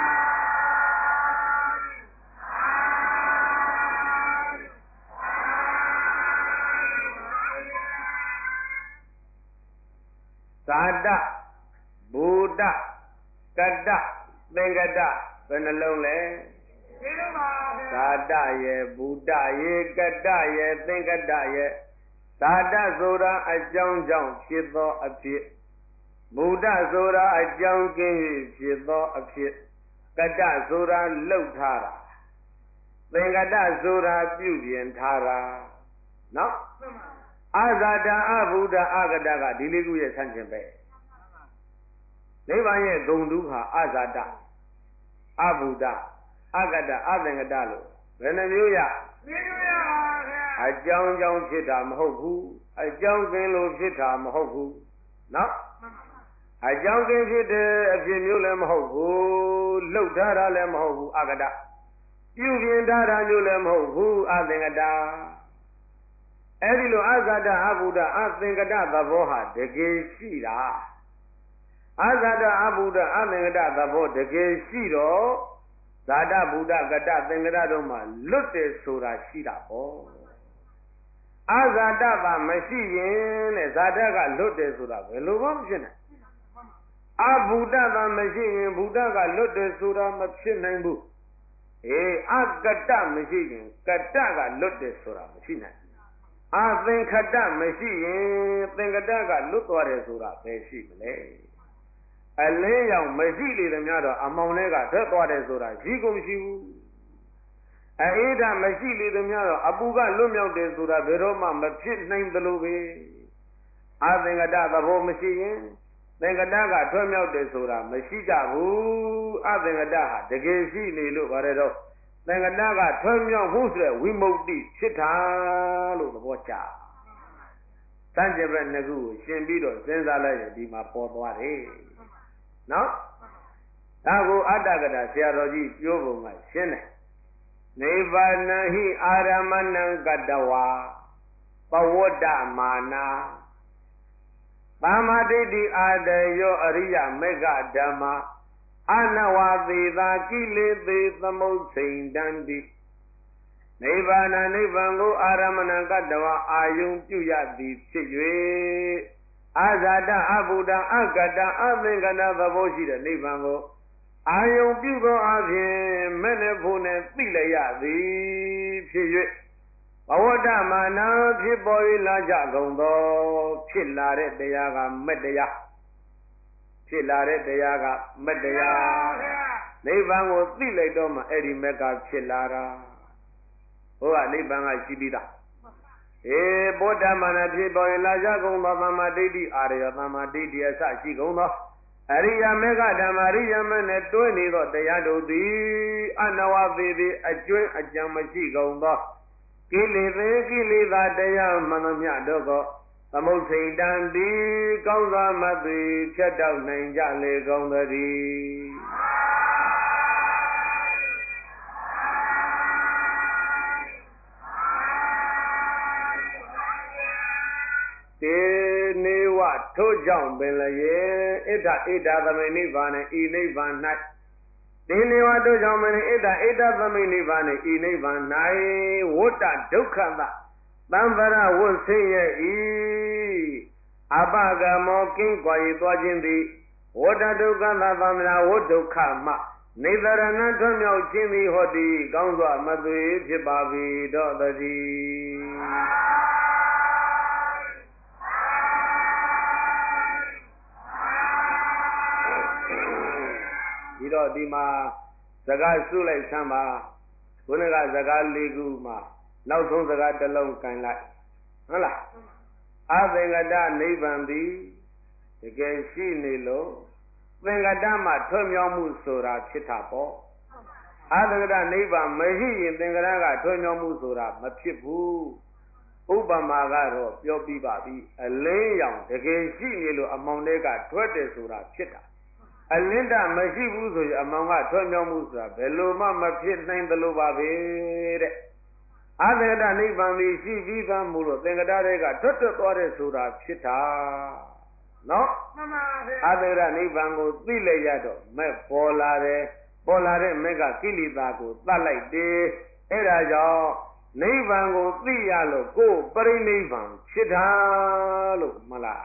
သာတဘူတကတ္တသင်္ကတဘယ်နှလုံးလဲသာတရဲ့ဘူတရဲ့ကတ္တရဲ့သင်္ကတရဲ့သာတဆိုတာအကြောင်းကြောင့်ဖြစ်သောအဖြစ်ဘူတဆိုတာအကြောင်းကင်း၍ဖြစ်သောအဖြစ်ကတ္တဆိုတာလှုပ်ထားတာသင်္ကတဆိုတာပြုပြင်ထားတာနော်အာဇာတအဘုဒ္ဓအာဂတကဒီလေးခုရဲ့ဆန့်ကျင်ပဲနိဗ္ဗာန်ရဲ့ဂုံဒုက္ခအာဇာတအဘုဒ္ဓအာဂတအသင်္ကတလို့ဘယ်နှမျိုးရအကြောင်းကြောင့်ဖြစ်တာမဟုတ်ဘူးအကြောင်းကင်းလို့ဖြစ်တာမဟုတ်ဘူးနော်အကြောင်းကင်းဖြစ်တဲ့အဖြစ်မျိုးလည်းမဟုတ်ဘူးလှုပ်ထားတာလည်းမဟုတ်ဘူးအာဂတပြုပြင်ထားတာမျိုးလည်းမဟုတ်ဘူးအသင်္ကတအဲ့ဒီလိုအာဇာတအဘုဒ္ဓအသင်္ကတသဘောဟာတကယ်ရှိတာအာဇာတအဘုဒ္ဓအသင်္ကတသဘောတကယ်ရှိတော့ဇာတဗုဒ္ဓကတ္တသင်္ကတတို့မှာလွတ်တယ်ဆိုတာရှိတာပေါ့အာဇာတပါမရှိရင်တဲ့ဇာတကလွတ်တယ်ဆိုတာဘယ်လိုမှမဖြစ်နိုင်အဘုဒ္ဓပါမရှိရင်ဘုဒ္ဓကလွတ်တယ်ဆိုတာမဖြစ်နိုင်ဘူးအကတ္တမရှိရင်ကတ္တကလွတ်တယ်ဆိုတာမရှိနိုင်အသင်္ခတမရှိရင်သင်္ကတကလွတ်သွားတယ်ဆိုတာပဲရှိမလဲအလင်းရောင်မရှိလေသမျှတော့အမောင်တွေကထွက်သွားတယ်ဆိုတာရှိကုန်မရှိဘူးအေးဓာမရှိလေသမျှတော့အပူကလွတ်မြောက်တယ်ဆိုတာဘယ်တော့မှမဖြစ်နိုင်သလိုပဲအသင်္ကတသဘောမရှိရင်သင်္ကတကထွက်မြောက်တယ်ဆိုတာမရှိကြဘူးအသင်္ကတဟာတကယ်ရှိနေလို့ပါတယ်တော့သင်္ကတကထွက်မြောက်မှုဆိုတဲ့ဝိမု ക്തി ဖြစ်တာလို့သဘောကျစัจ java နှစ်ခုကိုရှင်းပြီးတော့စဉ်းစားလိုက်ရင်ဒီမှာပေါ်သွားတယ်နော်ဒါကိုအတ္တကတာဆရာတော်ကြီးပြောပုံကရှင်းတယ်နိဗ္ဗာန်ဟိအာရမဏံကတဝါပဝတ္တမာနာသမ္မာဒိဋ္ဌိအာတယောအရိယမေဃဓမ္မာအနဝသေသာကိလေသေသမုဋ္ဌိန်တန္တိနိဗ္ဗာန်နိဗ္ဗာန်ကိုအာရမဏံကတဝါအာယုံပြုရသည်ဖြစ်၍အာဇာတအဘုဒ္ဓအကတ္တအသင်္ကတသဘောရှိတဲ့နိဗ္ဗာန်ကိုအာယုံပြုသောအပြင်မဲ့နဲ့ဖို့နဲ့သိလိုက်ရသည်ဖြစ်၍ဘဝတ္တမာနဖြစ်ပေါ်၍လာကြကုန်သောဖြစ်လာတဲ့တရားကမက်တရားဖြစ်လာတဲ့တရားကမက်တရားနိဗ္ဗာန်ကိုသိလိုက်တော့မှအဲ့ဒီမက်ကဖြစ်လာတာဟိုကနိဗ္ဗာန်ကရှိပြီးသားဗုဒ္ဓမာနဖြစ်ပေါ်လာကြကုန်သောသမ္မာဒိဋ္ဌိအာရယသမ္မာဒိဋ္ဌိအစရှိကုန်သောအရိယာမေဃဓမ္မရိယာမနဲ့တွဲနေသောတရားတို့သည်အနဝသေသည်အကျွင်းအကြံမရှိကုန်သောကိလေသာတရားမှန်သမျှတို့ကိုသမုဋ္ဌိတံတိကောင်းစွာမသိဖြတ်တောက်နိုင်ကြလေကုန်သတည်းတေနေဝထို့ကြောင့်ပင်လည်းဣဒ္ဓသမိနိဗ္ဗာန်ဤနိဗ္ဗာန်၌တနေဝတို့ကြောင့်မင်းဣဒသမိနိဗ္ဗာန်ဤနိဗ္ဗာန်၌ဝတ္တဒုက္ခသသံဗရဝတ်ဆင်းရဲ့ဤအပကမောကင်းကွာ၍သွားခြင်းသည်ဝတ္တဒုက္ခသသံဗရဝတ္ဒုက္ခမှနေသရဏထွတ်မြောက်ခြင်းသည်ဟောသည်ကောင်းစွာမသွေဖြစ်ပါ၏တော့တည်းဒီတော့ဒီမှာစကားစုလိုက်ဆမ်းပါခုနကစကား၄ခုမှာနောက်ဆုံးစကားတစ်လုံးကန်လိုက်ဟုတ်လားအသင်္ကတနိဗ္ဗာန်သည်တကယ်ရှိနေလို့သင်္ကတမှာထွတ်မြောက်မှုဆိုတာဖြစ်တာပေါ့အသင်္ကတနိဗ္ဗာန်မရှိရင်သင်္ကတကထွတ်မြောက်မှုဆိုတာမဖြစ်ဘူးဥပမာကတော့ပြောပြပါပြီအလင်းရောင်တကယ်ရှိနေလို့အမောင်တွေကထွက်တယ်ဆိုတာဖြစ်တာအလင်းတမရှိဘူးဆိုရင်အမောင်ကထွက်မြောက်မှုဆိုတာဘယ်လိုမှမဖြစ်နိုင်သလိုပါပဲတဲ့အသင်္ကတနိဗ္ဗာန်ကြီးရှိပြီးသားမို့လို့သင်္ကတတွေကထွက်သွားတယ်ဆိုတာဖြစ်တာနော်မှန်ပါဗျာအသင်္ကတနိဗ္ဗာန်ကိုသိလိုက်ရတော့မဲ့ပေါ်လာတယ်ပေါ်လာတဲ့မဲ့ကကိလေသာကိုတတ်လိုက်တယ်အဲ့ဒါကြောင့်နိဗ္ဗာန်ကိုသိရလို့ကိုယ်ပရိနိဗ္ဗာန်ဖြစ်တာလို့မလား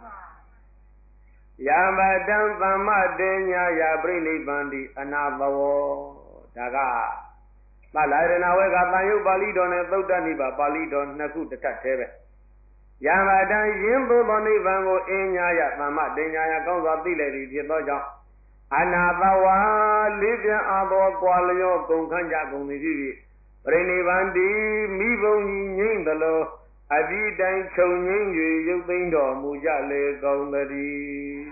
ယမတံသမ္မတေညာယပရိနိဗ္ဗာန်တိအနာဘဝဒါကသလရဏဝေကတန်ယုတ်ပါဠိတော်နဲ့သုတ္တနိဗ္ဗာန်ပါဠိတော်နှစ်ခုတစ်ထပ်သေးပဲယမတံယင်းသို့သောနိဗ္ဗာန်ကိုအညာယသမ္မတေညာယကောင်းစွာသိလိုက်သည်ဖြစ်သောကြောင့်အနာဘဝလေးပြန်အသောကွာလျောကုန်ခန့်ကြကုန်သည်ဖြစ်ပြီးပရိနိဗ္ဗာန်တိမိဘုံကြီးငြိမ့်သလိုအပြီးတိုင်းချုပ်ငြိမ့်၍ရုပ်သိမ်းတော်မူကြလေကုန်သတည်း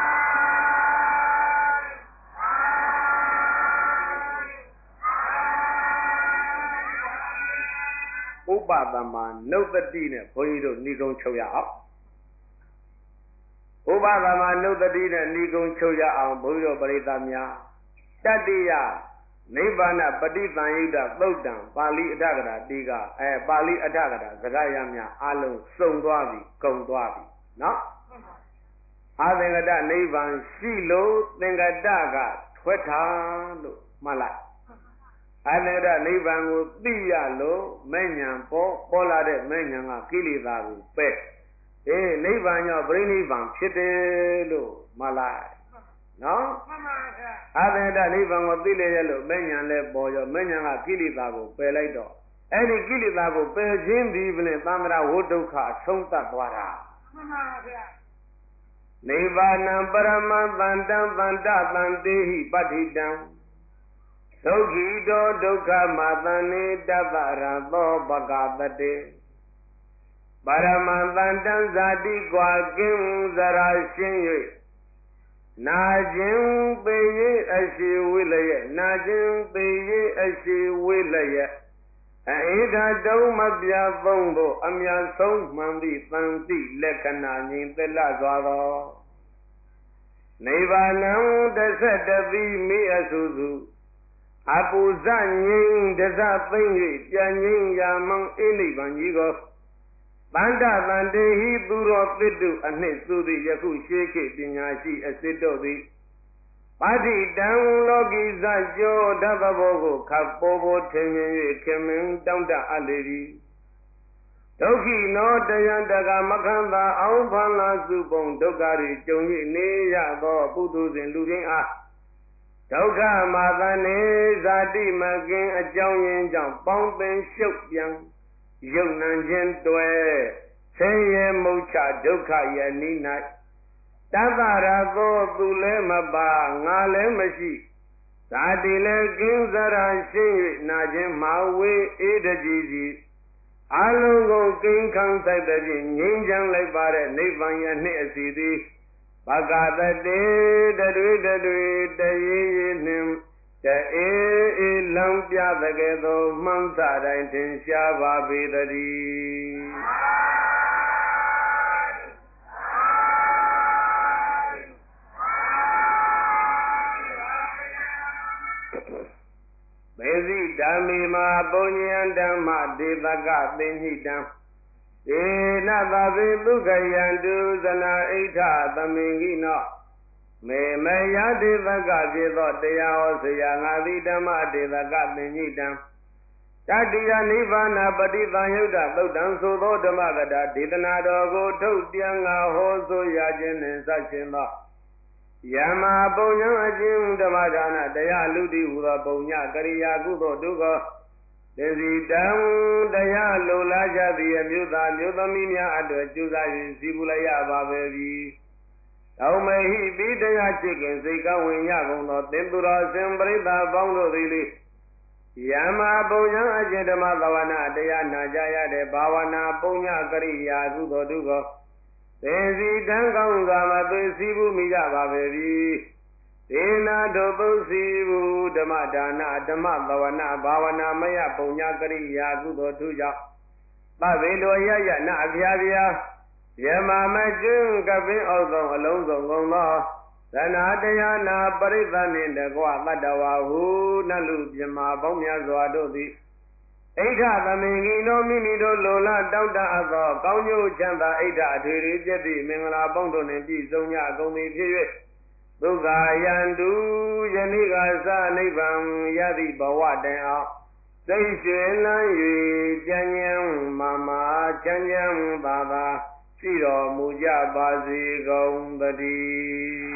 ဥပသမနုတ္တိနဲ့ဘုန်းကြီးတို့ဏိကုံချုပ်ရအောင်ဥပသမနုတ္တိနဲ့ဏိကုံချုပ်ရအောင်ဘုန်းကြီးတို့ပရိသတ်များတတ္တိယနိဗ္ဗာန်ပฏิသင်္ယုတသုတ်တံပါဠိအဋ္ဌကရာတိကပါဠိအဋ္ဌကရာစကားရများအလုံးစုံသွားပြီကုန်သွားပြီနော်အသင်္ကတနိဗ္ဗာန်ရှိလို့သင်္ကတကထွက်တာလို့မှတ်လိုက်အသင်္ကတနိဗ္ဗာန်ကိုသိရလို့မဲ့ညာပေါ်လာတဲ့မဲ့ညာကကိလေသာကိုပယ်နိဗ္ဗာန်ကြောင့်ပြိဋိဘံဖြစ်တယ်လို့မှတ်လိုက်နော်မှန်ပါဗျာအသင်္ကတနိဗ္ဗာန်ကိုသိလေရလို့မဲ့ညာလဲပေါ်ရောမဲ့ညာကကိလေသာကိုပယ်လိုက်တော့အဲ့ဒီကိလေသာကိုပယ်ခြင်းဒီဖြင့်သံဃာဝဋ္ဒုက္ခအဆုံးသတ်သွားတာမှန်ပါဗျာနိဗ္ဗာန်ပရမသန္တံသန္တသန္တေဟိပဋ္ဌိတံဒုက္ခိတောဒုက္ခမသန္နေတပ္ပရသောဘဂတတေပရမသန္တံဇာတိကွာကင်းဇရာရှင်း၍နာခြင်းပေyeအရှိဝိလျက်နာခြင်းပေyeအရှိဝိလျက်အေဓာတုံးမပြသုံးတို့အမြတ်ဆုံးမှန်သည့်တန်တိလက္ခဏာငြိမ်သက်လစွာသောနိဗ္ဗာန်တဆတပိမိအစုစုအပူဇငြိမ်တစသိမ့်၍ပြန်ငြိမ်ရာမံအိနိဗ္ဗာန်ကြီးကိုတန္တတန္တေဟိသူတော်သစ်တုအနှစ်စုသည်ယခုရှေးခေတ်ပညာရှိအစစ်တို့သည်ပါတိတံလောကီဇကျောဓသဘောကိုခပ်ပေါ်ပေါ်ထင်မြင်၍ခင်မင်းတောင်းတအပ်လေသည်ဒုက္ခိနောတယံတကမခန္တာအောင်ဖန်လာစုပုံဒုက္ခတွေကြုံ၍နေရသောပုထုဇဉ်လူရင်းအားဒုက္ခမာသနေဇာတိမကင်အကြောင်းရင်းကြောင့်ပေါင်းပင်ရှုပ်ပြန်ယုံနံခြင်းတွဲဆင်းရဲမုတ်ချဒုက္ခယနိ၌တပ္ပရသောသူလည်းမပါငါလည်းမရှိဇာတိလည်းကင်းစရာရှင်း၍နာခြင်းမာဝေအေးတကြီးစီအလုံးကုန်ကိန်းခံဆိုင်တဲ့ဖြင့်ငြိမ်းချမ်းလိုက်ပါတဲ့နိဗ္ဗာန်ရဲ့နှင့်အစီသည်ဘဂတတေတတွေတရေရေနှင့်တအေးအေးလံပြသကဲ့သို့မှန်းစတိုင်းထင်ရှားပါပေတည်းမေဇိဓမ္မေမာပုညံဓမ္မဒေသကသင်္ဟိတံဧနသဗေသုခယံတုဇနာဣဋ္ဌသမင်္ဂိနောမေမယတိသကဖြစ်သောတရားဟောစရာငါသည်ဓမ္မတေသကသင်္ညိတံတတိယနိဗ္ဗာန်ပฏิသံယုတ်တသုတ်တံဆိုသောဓမ္မကတာဒေသနာတော်ကိုထုတ်ပြန်ငါဟောဆိုရခြင်းနှင့်စခြင်းသောယမပုံညံအခြင်းဓမ္မဒါနတရားလူတိဟူသောပုံညကရိယာကုသိုလ်ဒုက္ခသေစီတံတရားလိုလားကြသည့်အမျိုးသားမျိုးသမီးများအတွက်ကြိုးစား၍စီပူလိုက်ရပါပဲပြီတောင်းမေဟိပိတရားချစ်ခင်စိတ်ကဝင်ရကုန်သောသင်္သူတော်စင်ပရိသတ်ပေါင်းတို့သည်လေယမပုံညံအခြင်းဓမ္မသဝနာတရားနာကြရတဲ့ဘာဝနာပုံညကရိယာကုသိုလ်ဒုက္ခသေစီတံကောင်းစွာမသွေစီဘူးမိကြပါပဲပြီဒေနာတို့ပုစီဘူးဓမ္မဒါနဓမ္မသဝနာဘာဝနာမယပုံညကရိယာကုသိုလ်ထုကြောင့်သဗ္ဗေတောယယနာအဖျားဖျားယမမကျွန်းကပင်အောက်ဆုံးအလုံးစုံကုန်သောသနာတရားနာပရိသတ်နှင့်တကွတတ္တဝါဟုနတ်လူပြမပေါင်းများစွာတို့သည်ဣဋ္ဌသမင်္ဂိနောမိမိတို့လိုလားတောက်တအပ်သောကောင်းကျိုးချမ်းသာဣဋ္ဌအထွေထွေပြည့်သည့်မင်္ဂလာပေါင်းတို့နှင့်ပြည့်စုံကြကုန်သည်ဖြစ်၍ဒုက္ခယန္တုယနေ့ကစနိဗ္ဗာန်ရသည့်ဘဝတိုင်အောင်သိရွှေလန်း၍ကြံ့ကြံ့မာမာချမ်းချမ်းသာသာရှိတော်မူကြပါစေကုန်သတည်း